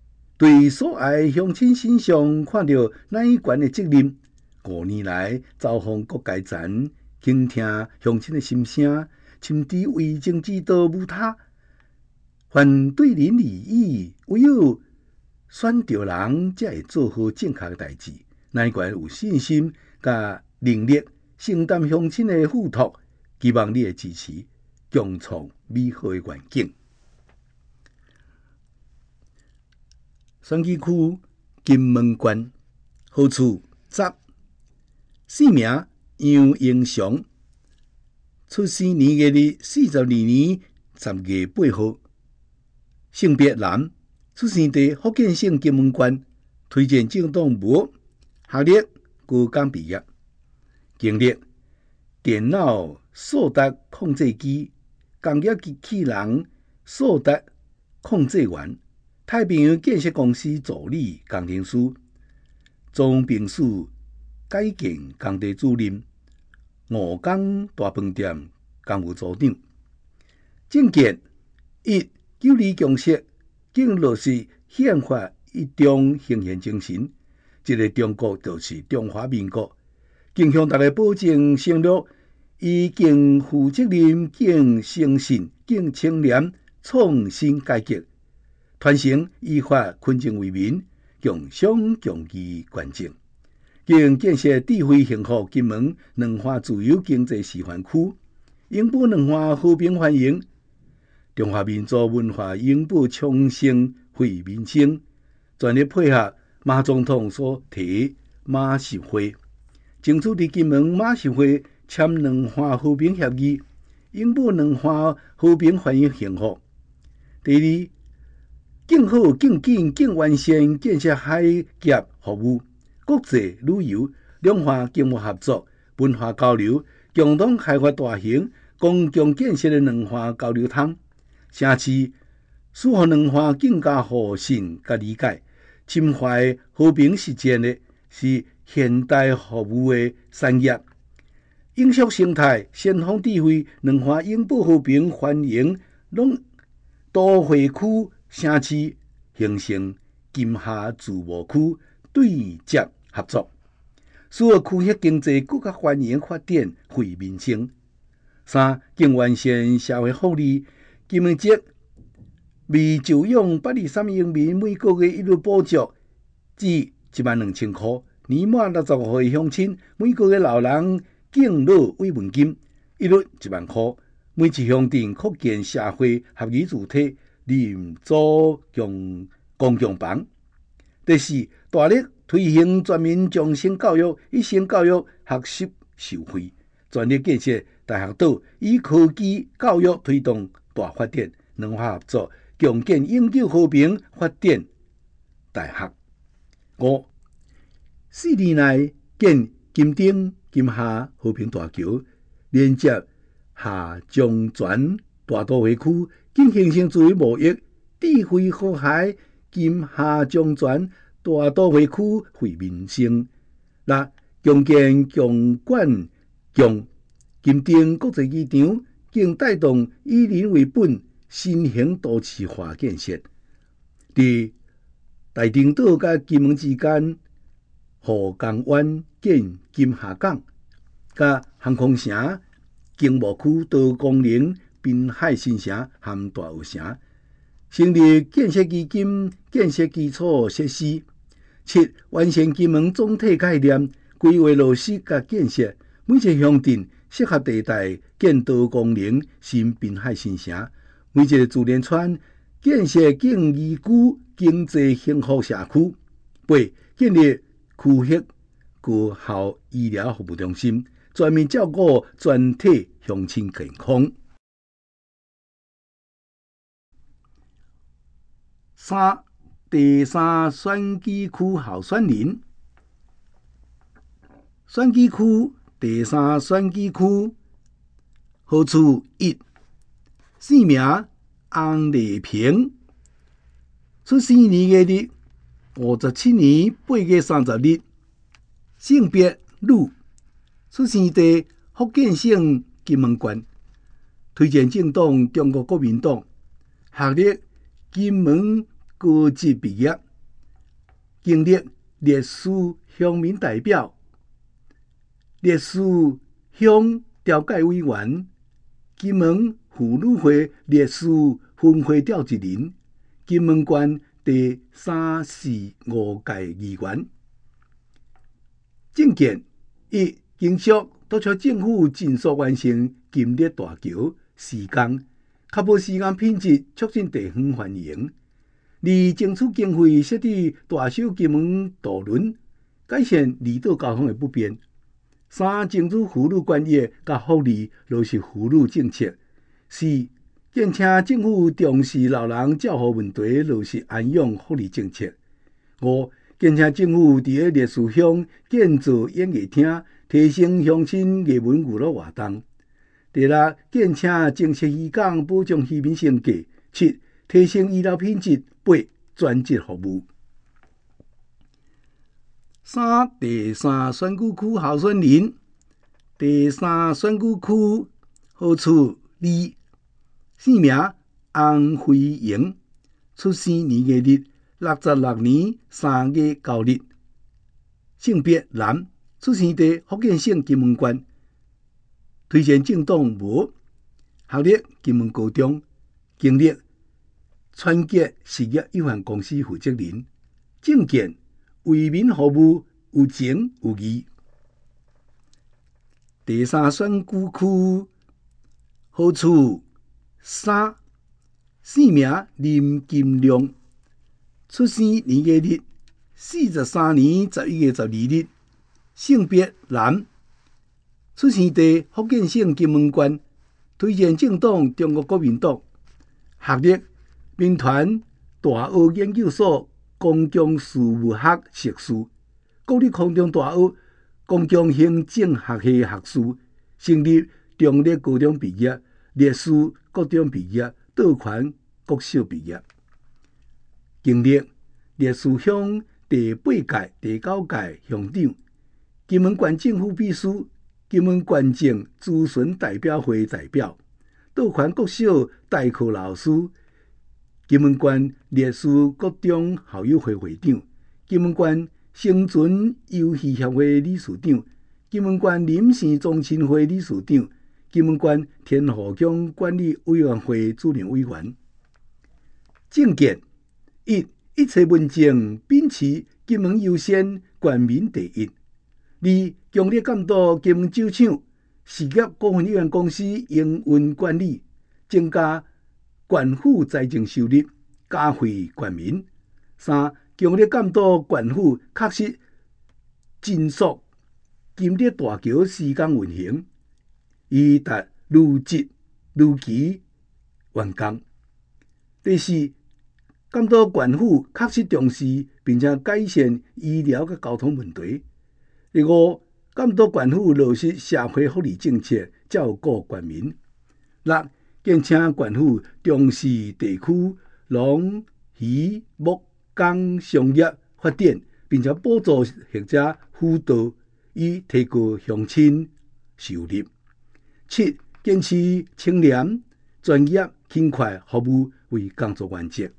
对所爱乡亲身上看到乃悬的责任。5年来走访各界层，倾听乡亲的心声，甚至为政治道舞他。凡对人利益，唯有选对人，才会做好正确的代志。乃悬有信心甲能力承担乡亲的付托，希望你的支持，共创美好的环境。选举区金门县号处10，姓名杨英祥，出生年月日42年10月8号，性别男，出生在福建省金门县，推荐政党无，学历高中毕业，经历电脑数达控制机、工业机器人数达控制员、太平洋建设公司助理工程师、总兵署改建工地主任、5工大饭店工务组长。政见1，九二共识，敬落实宪法一中行宪精神，这个中国就是中华民国，敬向大家保证承诺，以敬负责任、敬诚信、敬清廉、创新改革，传承依法群政为民，共商共议关政，敬建设智慧幸福金门两化自由经济示范区，永保两化和平繁荣，中华民族文化永保昌盛惠民生，全力配合马总统所提马习会，争取伫金门马习会签两化和平协议，永保两化和平繁荣幸福。第2，更好、更紧、更完善建设海业服务、国际旅游、两化经贸合作、文化交流，共同开发大型公共建设的两化交流通，城市使互两化更加互信甲理解。深化和平实践的是现代服务的产业，永续生态、先锋智慧、两化永保和平繁荣都会区城市形成金厦自贸区对接合作，使区域经济更加繁荣发展，惠民生。3，更完善社会福利，金门籍未就养823英民每个月一律补助至12000块，年满65岁的乡亲每个月老人敬老慰问金一律1万块，每一乡镇扩建社会合宜主体，廉租公共房。第4，大力推行全民终身教育、一生教育学习受惠，全力建设大学岛，以科技教育推动大发展，两化合作，共建永久和平发展大学。5， 4年内建金顶、金厦和平大桥，连接下中全大都会区，并形成自由贸易、智慧和谐金厦中全大都会区惠民生。6，共建共管共金顶国际机场，并带动以人为本新型都市化建设。伫大丁岛甲金门之间，护港湾建金厦港，甲航空城、经贸区多功能滨海新城和大澳城，成立建设基金，建设基础设施。7，完善金门总体概念，规划落实甲建设，每一个乡镇适合地带建多功能新滨海新城，每一个自然村建设景宜区经济幸福社区。8，建立区域高效医疗服务中心，全面照顾全体乡亲健康。3，第3选举区候选人，选举区第3选举区号处1，姓名洪丽萍，出生年月日57年8月30日，性别女，出生地福建省金门县，推荐政党中国国民党，学历金门高职毕业， 经历烈士乡民代表、烈士乡调解委员、金门妇女会烈士分会召集人、金门县第345届议员。政见一，经续督促政府尽速完成金烈大桥施工，确保施工品质，促进地方繁荣。二，争取经费设置大修金门渡轮，改善离岛交通的不便。三，争取妇女权益甲福利，落实妇女政策。四，建请政府重视老人照护问题，落实安养福利政策。五，建请政府伫烈士乡建造演艺厅，提升乡亲艺文娱乐活动。第六，建请增设渔港，保障渔民生计。七，提升医疗品质。八，专职服务。三，第三选举区候选人。第三选举区号处二，姓名洪辉莹，出生年月日66年3月9日，性别男，出生地福建省金门县，推荐政党无，学历金门高中，经历川杰实业有限公司负责人，政见为民服务，有情有义。第三选举区号处三，姓名林金亮，出生年月日43年11月12日，性别男，出生地福建省金门县，推荐政党中国国民党，学历民团大学研究所公共事务学硕士，国立空中大学公共行政学系学士，成立中烈高中毕业，烈士高中毕业，道权国小毕业。经历烈士乡第8届、第9届乡长，金门县政府秘书，金门县政咨询代表会代表，道权国小代课老师，金门县烈士国中校友会会长，金门县生存游戏协会理事长，金门县临时中心会理事长，金门县天后宫管理委员会主任委员。政见一，一切问政秉持金门优先，县民第一。二，强烈监督金门酒厂事业股份有限公司营运管理，增加县府财政收入，加惠县民。三，强烈监督县府确实尽速金烈大桥施工运行，以达如职如期完工。第四，监督县府确实重视并且改善医疗和交通问题。第五，监督县府落实社会福利政策，照顾县民。六，建请县府重视地区农渔牧工商业发展，并且补助或者辅导，以提高乡亲收入。七，坚持清廉、专业、勤快服务为工作原则。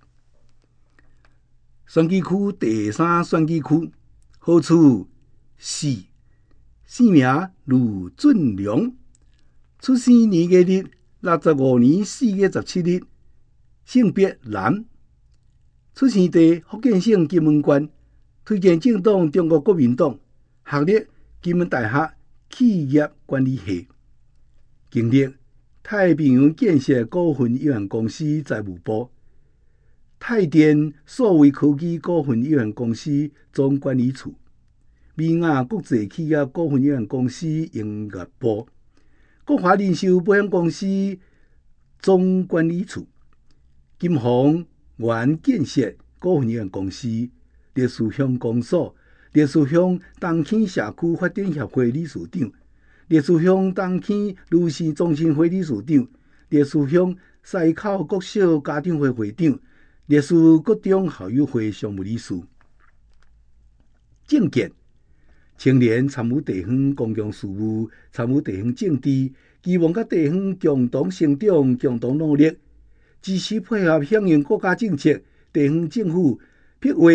选举区第三选举区号处四，姓名卢俊良，出生年月日65年4月17日，性别男，出生地福建省金门县，推荐政党中国国民党，学历金门大学企业管理系，经历太平洋建设股份有限公司财务部、泰电数位科技股份有限公司总管理处、美雅国际企业股份有限公司营业部、国华人寿保险公司总管理处、金鸿源建设股份有限公司、烈士乡公所、烈士乡东区社区发展协会理事长、烈士乡东区女士中心会理事长、烈士乡西口国小家长会会长、烈士国中校友会常务理事。政见青年参与地方公共事务，参与地方政治，希望甲地方共同成长、共同努力，支持配合响应国家政策，地方政府辟划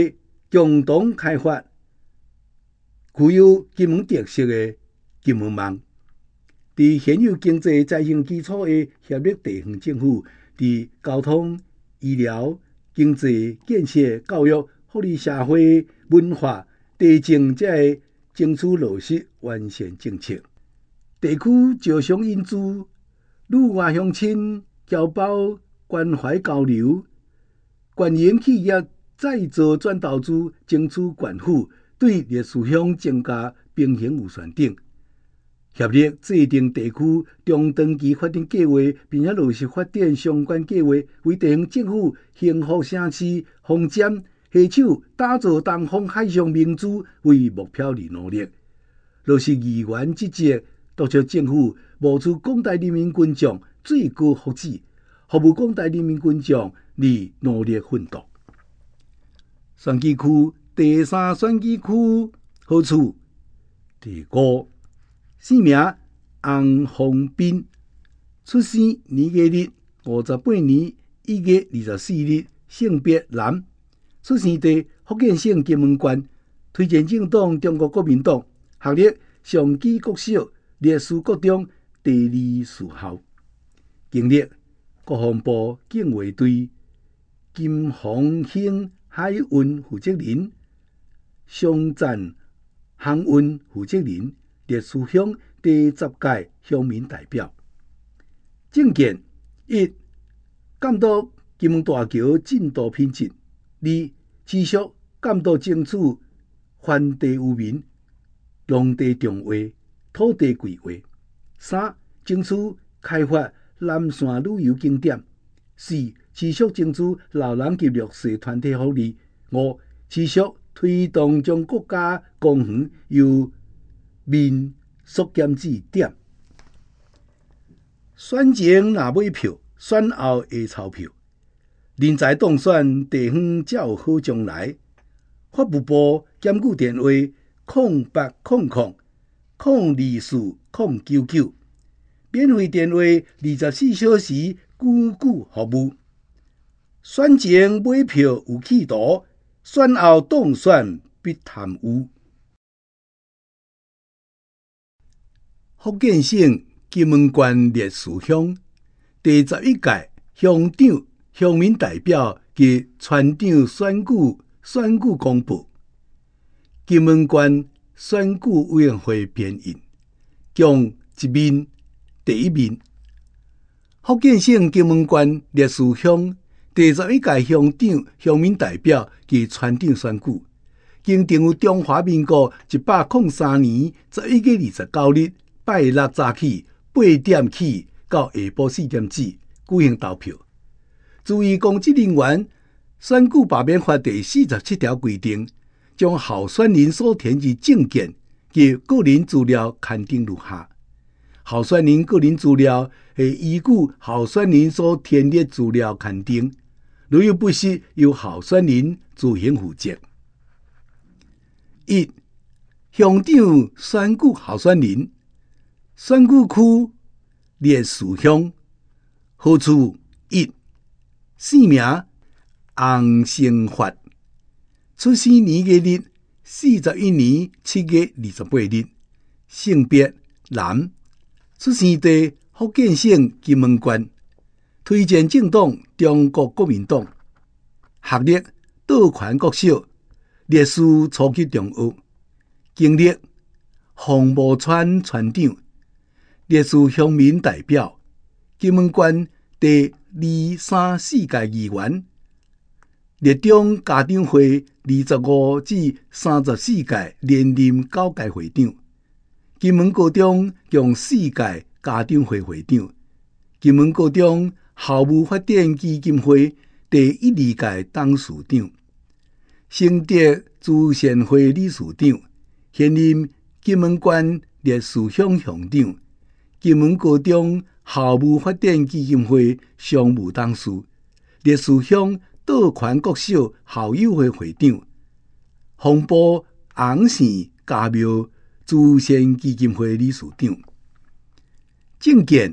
共同开发具有金门特色的金门梦。伫现有经济财政基础的协力地方政府，伫交通、医疗、经济建设、教育、福利社会、文化、地政才会争取落实完善政策。地区招商引资、旅外乡亲、侨胞关怀交流、官营企业再造转投资、争取官府对烈士乡增加平衡预算等。协力制定地区中长期发展计划，并且落实发展相关计划，为地方政府幸福城市方针携手打造东方海上明珠为目标而努力，落实议员职责，督促政府谋取广大人民群众最高福祉，服务广大人民群众而努力奋斗。选举区第3选举区好处第5。姓名洪宏斌，出生年月日58年1月24日，性别男，出生地福建省金门县，推荐政党中国国民党，学历上基国小烈士国中第2士校，经历国防部警卫队、金鸿兴海运负责人、商战航运负责人。烈士乡第10届乡民代表。政见1. 监督金门大桥进度品质。2. 持续监督争取还地于民、农地重划、土地规划。3. 争取开发南线旅游景点。4. 持续争取老人及弱势团体福利。5. 持续推动将国家公园由民缩减至点。选前若买票，选后会钞票。人才当选，地方才有好将来。法务部检举电话0800-024-099，免费电话24小时句句服务。选前买票有企图，选后当选必贪污。福建省金门县烈士乡第11届乡长、乡民代表及村长选举公布。金门县选举委员会编印，共1面，第1面。福建省金门县烈士乡第11届乡长、乡民代表及村长选举，经定于中华民国103年11月29日。拜六早起8点起到下晡4点止举行投票。注意公职人员选举罢免法第47条规定，将候选人所填之证件及个人资料刊登如下。候选人个人资料会依据候选人所填列资料刊登，如有不实，由候选人自行负责。1. 乡长选举候选人。选举区烈士乡，好处1。姓名洪成发，出生年月日41年7月28日，性别男，出生地福建省金门县，推荐政党中国国民党，学历道权国小烈士初级中学，经历防务村村长。烈士乡民代表，金门县第2、3、4届议员，列中家长会25至34届连任9届会长，金门高中共4届家长会会长，金门高中校务发展基金会第1、2届董事长，承德慈善会理事长，现任金门县烈士乡乡长。金门高中校务发展基金会常务董事，烈士乡道权国小校友会会长，红埔红线家庙慈善基金会理事长。政见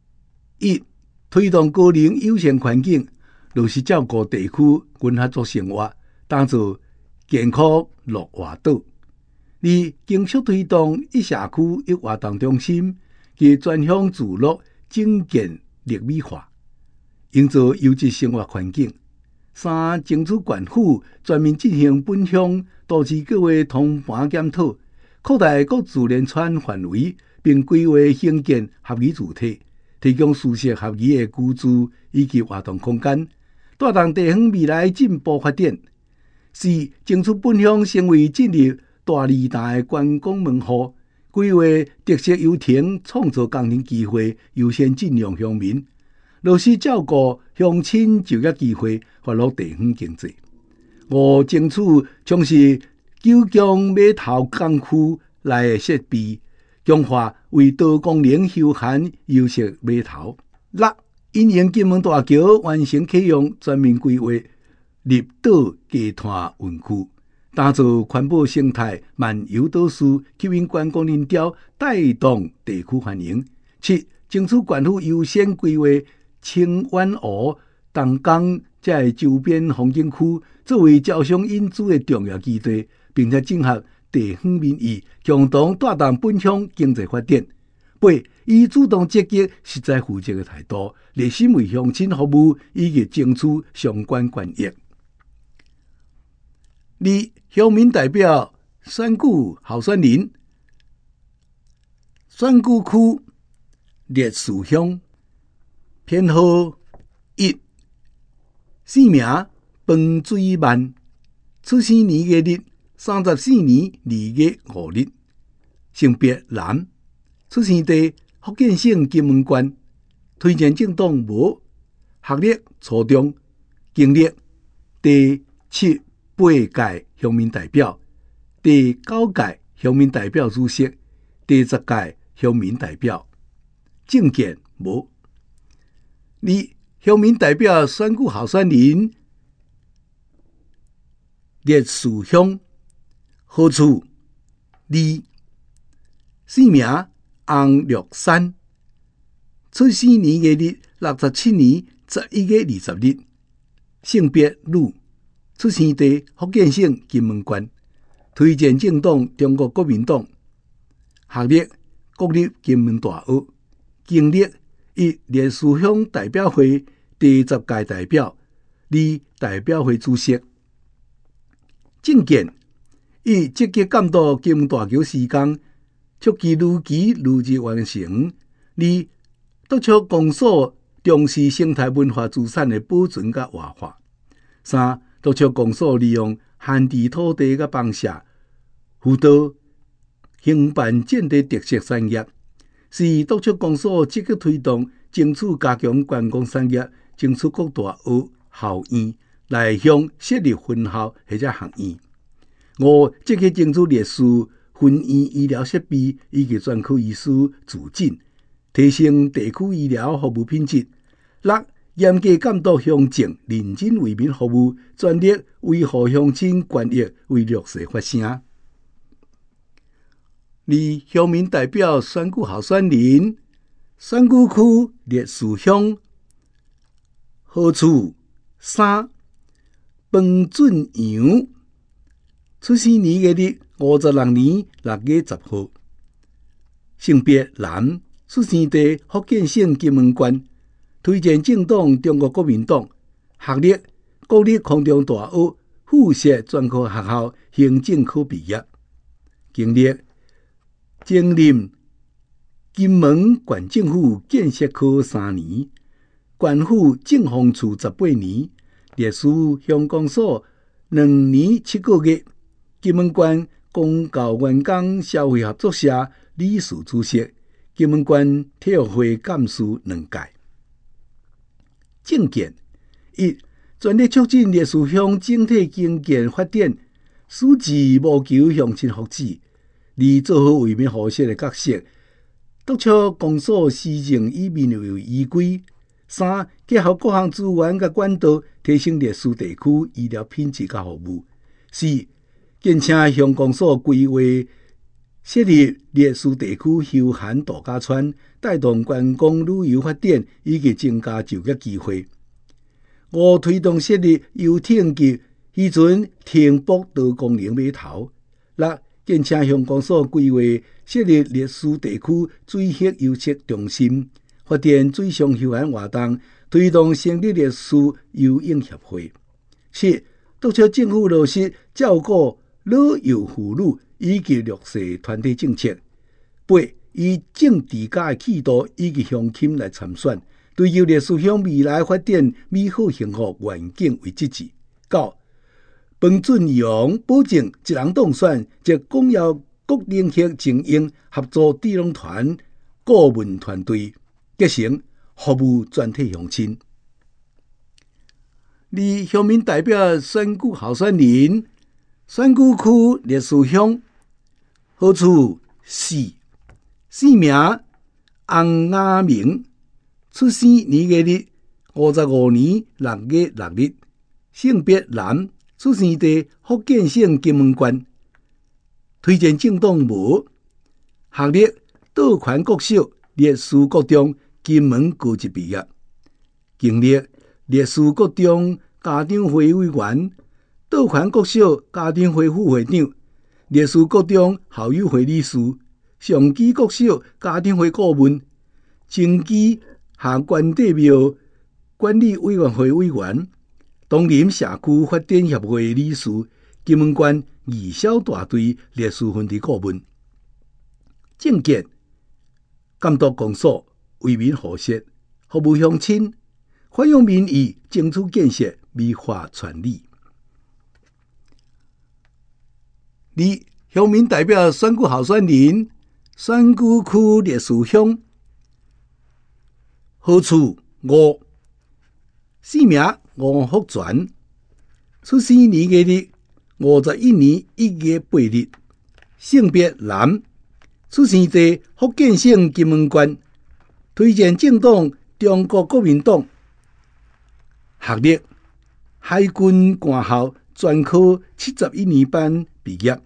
1. 推动个人友善环境，落实照顾地区均合作生活，打造健康乐活岛。二、继续推动一社区一活动中心及专项自乐整建绿美化，营造优质生活环境。三、争取县府全面进行本乡都市计划通盘检讨，扩大各自然圈范围，并规划兴建合宜主体，提供舒适合宜的居住以及活动空间，带动地方未来进步发展。四、争取本乡成为进入大二大的观光门户，规划特色游艇，创造工程机会，优先尽量乡民，落实照顾乡亲就业机会，发展地方经济。五、争取从事九江码头港区内的设备，强化为多功能休闲游憩码头。六、因应金门大桥完成启用，全面规划立岛加团园区，打造环保生态慢游岛市，吸引观光人潮，带动地区繁荣。七、争取县府优先规划清远湖、东港这周边风景区，作为招商引资的重要基地，并且整合地方民意，共同带动本乡经济发展。八、以主动积极、实在负责的态度，热心为乡亲服务，以及争取相关权益。二、乡民代表选举候选人，选举区烈士乡编号1，姓名彭水万，出生年月日34年2月5日，性别男，出生地福建省金门县，推荐政党无，学历初中，经历第7、8届乡民代表，第9届乡民代表主席，第10届乡民代表，政见无。二、乡民代表选举候选人烈士乡，号处2，姓名洪玉山，出生年月日67年11月20日，性别女，出生地福建省金门县，推荐政党中国国民党，学历国立金门大学，经历1、烈士乡代表会第10届代表，2、代表会主席。政见1、积极监督金门大桥施工，促其如期如日完成。2、督促公所重视生态文化资产的保存和活化。3、督促公所利用闲置土地和房舍，辅导兴办建地特色产业。4、督促公所积极推动，争取加强观光产业，争取各大学校院内乡设立分校或者学院。5、积极争取烈士分院医疗设备以及专科医师自诊，提升地区医疗服务品质。6、严格监督乡政，认真为民服务，全力维护乡亲权益，为弱势发声。二、乡民代表选举候选人，选举区烈士乡，号处3，彭俊阳，出生年月日56年6月10号，性别男，出生地福建省金门县，推荐政党中国国民党，学历国立空中大学附设专科学校行政科毕业，经历兼任金门县政府建设科3年，县府政风处18年，烈士乡公所2年7个月，金门县公教员工社会合作社理事主席，金门县体育会干事2届。政见1、全力促进烈士乡整体经济发展，矢志谋求乡亲福祉。2、做好为民服务的角色，督促公所施政以民为依归。3、结合各项资源和管道，提升烈士地区医疗品质和服务。4、建请乡公所规划设立烈士地区休闲度假村，带动观光旅游发展以及增加就业机会。5、推动设立游艇及迄阵停泊到功能码头。6、建设乡公所规划设立烈士地区水域游憩中心，发展水上休闲活动，推动成立烈士游泳协会。7、督促政府落实照顾老幼妇女以及弱势团体政策。8、以政治家的气度以及乡亲来参选，追求烈士乡未来发展美好幸福环境为积极。9、彭俊阳保证一人当选，即广邀各领域精英合作智囊团顾问团队，结成服务全体乡亲。2、乡民代表选举候选人，选举区烈士乡，号处4，姓名洪雅明，出生年月日55年6月6日，性别男，出生地福建省金门县，推荐政党无，学历道权国小烈士国中金门高级毕业，经历烈士国中家长会委员、道权国小家长会副会长、烈士国中校友会理事、上基国小家庭会顾问、前基下关帝庙管理委员会委员、东林社区发展协会理事、金门县义消大队烈士分队顾问。政见监督公所，为民和谐，服务乡亲，反映民意，争取建设，美化传理。2、乡民代表选举候选人，选举区烈士乡，号处5，姓名吴福全，出生年月日51年1月8日，性别男，出生地福建省金门县，推荐政党中国国民党，学历海军官校专科71年班毕业，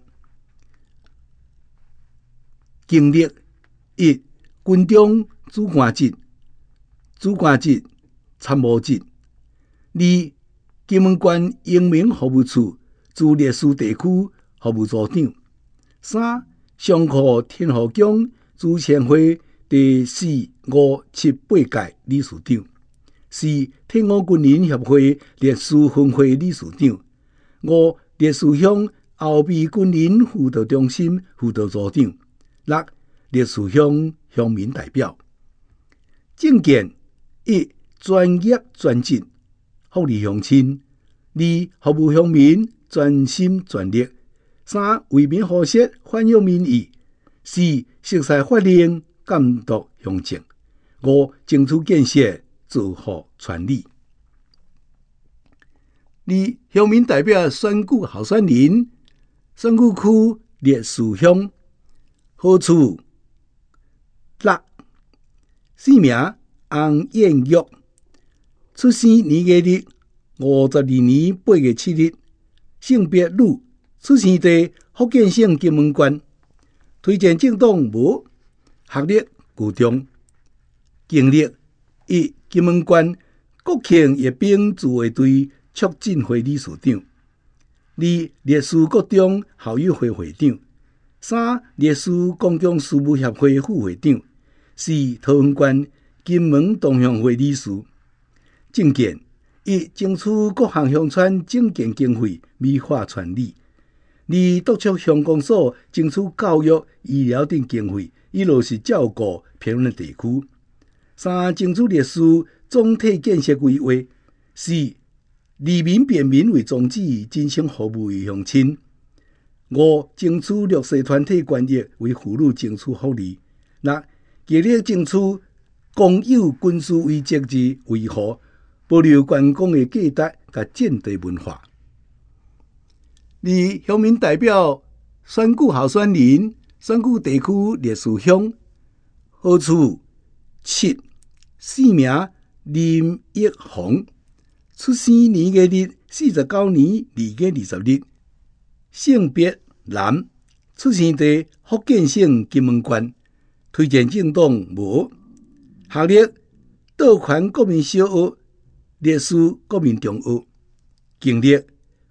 经历1、军中主官职、主官职、参谋职； 2、金门县英明服务处驻烈士地区服务组长； 3、上课天后宫朱前会第4、5、7、8届理事长； 4、退伍军人协会烈士分会理事长； 5、烈士乡后备军人辅导中心辅导组长； 6、烈士乡乡民代表。政见1、专业专职，福利乡亲； 2、服务乡民，专心全力； 3、为民和谐，反映民意； 4、熟悉法令，监督乡政； 5、争取建设，造福全理。2、乡民代表选举候选人，选举区烈士乡，号处6，姓名洪彦玉，出生年月日52年8月7日，性别女，出生地福建省金门县，推荐政党无，学历高中，经历1、金门县国庆阅兵自卫队促进会理事长； 2、烈士国中校友会会长； 3、烈士公共事务协会副会长； 4、桃园县金门同乡会理事。政见1、争取各项乡村整建经费，美化全理； 2、督促乡公所争取教育、医疗等经费，以落实照顾偏远地区； 3、争取烈士总体建设规划； 4、利民便民为宗旨，真诚服务于乡亲； 5、争取弱势团体权益，为妇女争取福利； 6、极力争取公有军事为节日维护，保留观光的价值和战地文化。2、乡民代表选举候选人，选举地区烈士乡，号处7，姓名林益宏，出生年月日49年2月20日，性别男，出生地福建省金门县，推荐政党无，学历道权国民小学、烈士国民中学，经历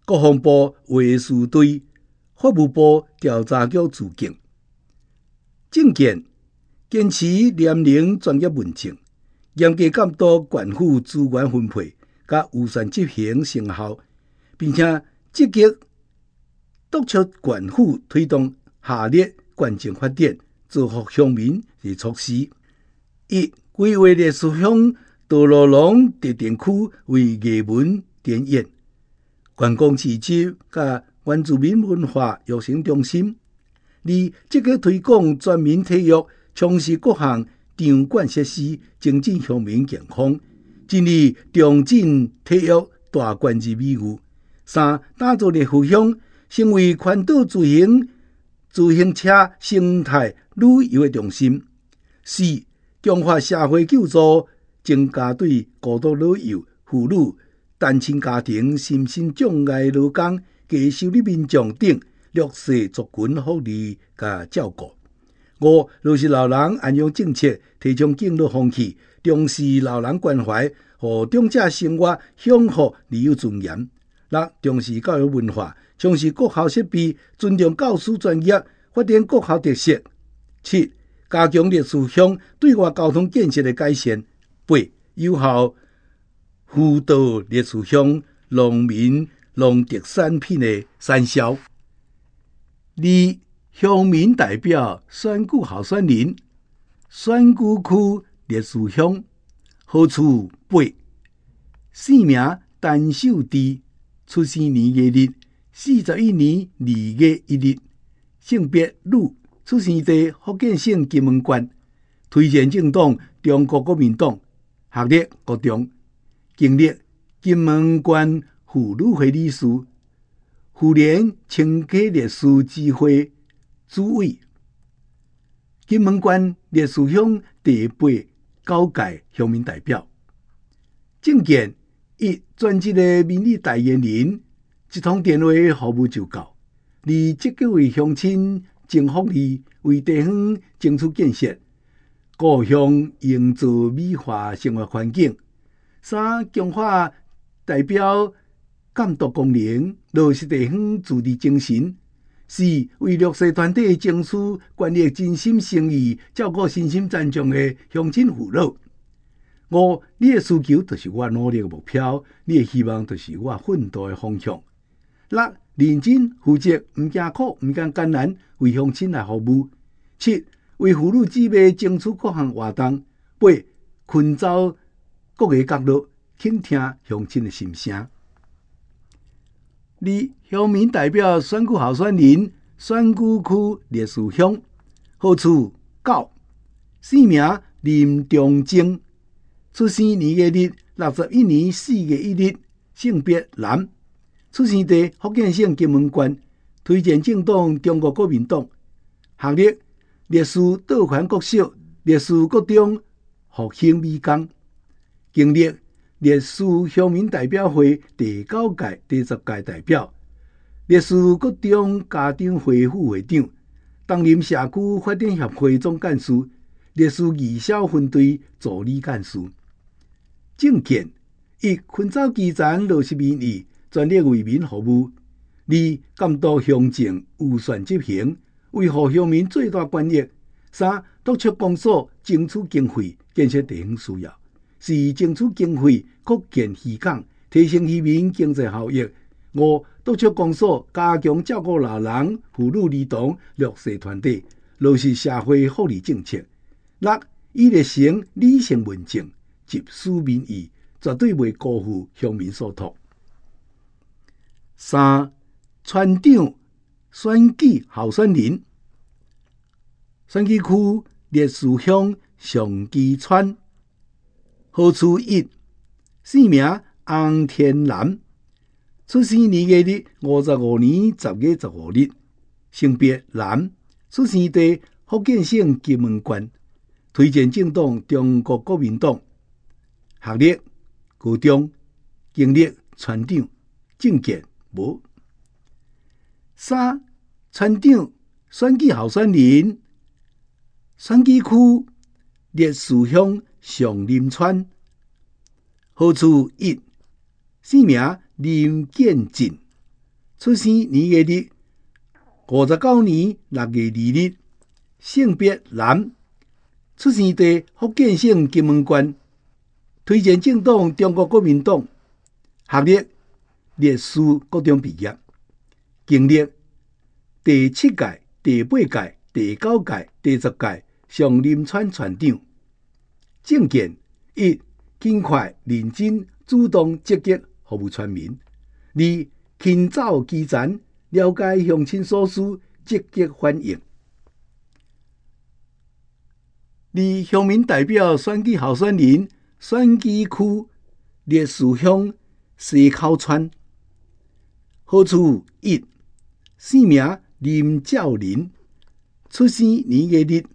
国防部卫戍队、法务部调查局自警。政见坚持廉宁专业问政，严格监督县府资源分配，甲预算执行成效，并且积极督促县府推动下列县政发展，造福乡民的措施：一、规划烈士乡道路龙特定区为艺文展演、观光市集甲原住民文化育成中心；二、积极推广全民体育，充实各项场馆设施，增进乡民健康，尽力重振体育大县之美誉。三、打造烈士乡成为环岛自行车生态旅游的中心。四、强化社会救助，增加对孤独老幼、妇女、单亲家庭、身心障碍劳工、低收入民众等弱势族群福利甲照顾。五、落实老人安养政策，提倡敬老风气，重视老人关怀，互长者生活享福而有尊严。六、重视教育文化，充实各校设备，尊重教师专业，发展各校特色。七、加强烈士乡对外交通建设的改善。八、有效辅导烈士乡农民农特产品的产销。二、乡民代表选举候选人，选举区烈士乡号处八，姓名陈秀智，出生年月日41年2月1日，性别女，出生地福建省金门县，推荐政党中国国民党，学历高中，经历金门县妇女会理事、妇联清溪烈士基会主委，金门县烈士乡第8九届乡民代表。政见一、专职的民意代言人，一通电话服务就够。二、积极为乡亲争福利，为地方争取建设，故乡营造美化生活环境。三、强化代表监督功能，落实地方自治精神。四、为弱势团体争取权益，真心诚意照顾身心残障的乡亲父老。五、你的需求就是我努力的目标，你的希望就是我奋斗的方向。六、认真负责，唔惊苦，唔惊艰难，为乡亲来服务。七、为妇女姊妹争取各项活动。八、困走各个角落，倾听乡亲的心声。二、乡民代表选举候选人，选举区烈士乡号处9，姓名林中正，出生年月日61年4月1日，性别男，出生地福建省金门县，推荐政党中国国民党，学历烈士道权国小、烈士国中复兴美工，经历烈士乡民代表会第9届、第10届代表，烈士国中家长会副会长，担任社区发展协会总干事，烈士义消分队助理干事。政见一、昆走基层，落实民意，全力为民服务。二、监督乡政预算执行，维护乡民最大权益。三、督促公所争取经费，建设地方需要。四、争取经费扩建渔港，提升渔民经济效益。五、督促公所加强照顾老人、妇女儿童、弱势团体，落实社会福利政策。六、以热诚理性问政，集思民意，绝对袂辜负乡民所托。三、村长选举候选人，选举区烈士乡上基村，号处1，姓名洪天南，出生年月日55年10月15日，性别男，出生地福建省金门县，推荐政党中国国民党，学历高中，经历村长，政见无。三、村长选举候选人，选举区烈士乡上林村，号处1，姓名林建进， 出生年月日59年6月2日，性别男，出生地福建省金门县，推荐政党中国国民党，学历历史高中毕业，经历第7届、第8届、第9届、第10届上林村村长。政见：1. 勤快认真主动积极服务村民； 2. 勤走基层，了解乡亲所需，积极反映。2. 乡民代表选举候选人，选举区烈士乡西口村。号处1，姓名林兆林，出生年月日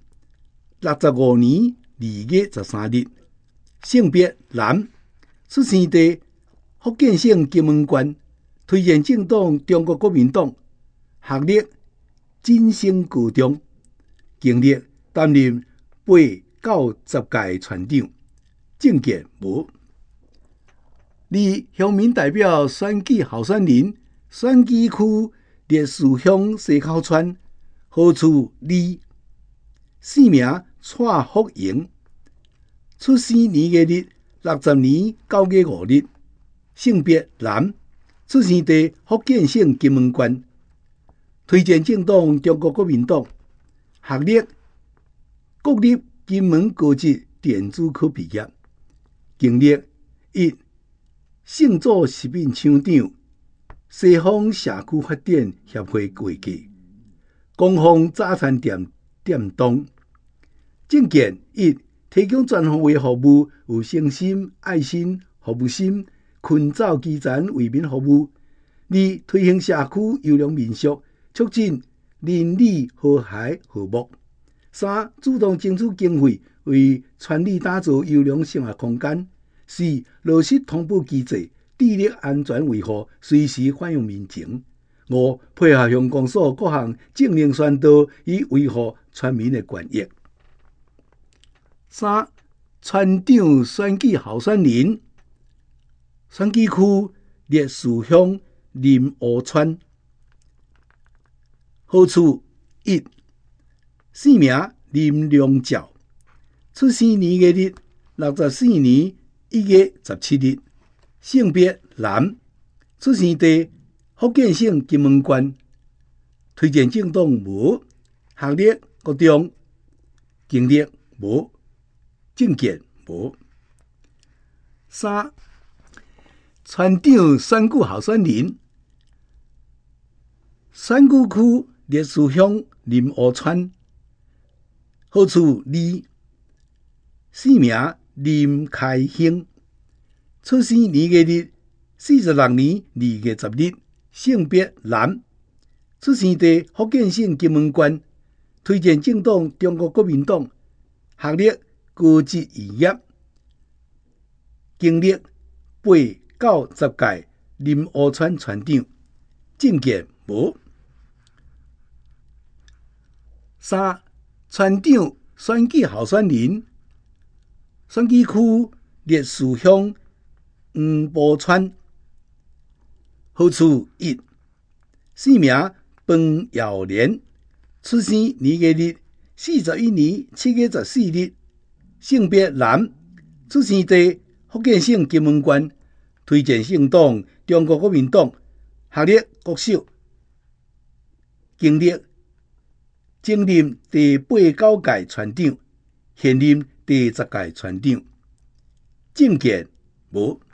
65年2月13日，性别男，出生地福建省金门县，推荐政党中国国民党，学历晋升高中，经历担任8到10届村长，政见无。2. 乡民代表选举候选人，选举区烈士乡西口村，号处2，姓名蔡福营，出生年月日60年9月5日，性别男，出生地福建省金门县，推荐政党中国国民党，学历国立金门高职电子科毕业，经历1，省组食品厂长，西方社区发展协会会计，光丰早餐店店东。政见1，提供全方位服务，有诚心、爱心、服务心，勤走基层为民服务。2，推行社区优良民俗，促进邻里和谐和睦。3，主动争取经费，为村里打造优良生活空间。4，落实通报机制，致力安全维护，随时反映民情。5，配合乡公所各项政令宣导，以维护村民的权益。3. 村长选举候选人，选举区烈士乡林湖村，号处1，姓名林良照，出生年月日64年1月17日，性别男，出生地福建省金门县，推荐政党无，学历高中，经历无，政见无。3. 村长选举候选人，选举区烈士乡林湖村，号处2，姓名林开兴，出生年月日46年2月10日，性别男，出生地福建省金门县，推荐政党中国国民党，学历高职毕业，经历8到10届林湖村村长，政见无。3. 村长选举候选人，选举区烈士乡黄埔村，号处1，姓名彭耀莲，出生年月日41年7月14日，性别男，出生地福建省金门县，推荐政党中国国民党，学历国小，经历曾任第8、9届村长，现任第10届村长，政见无。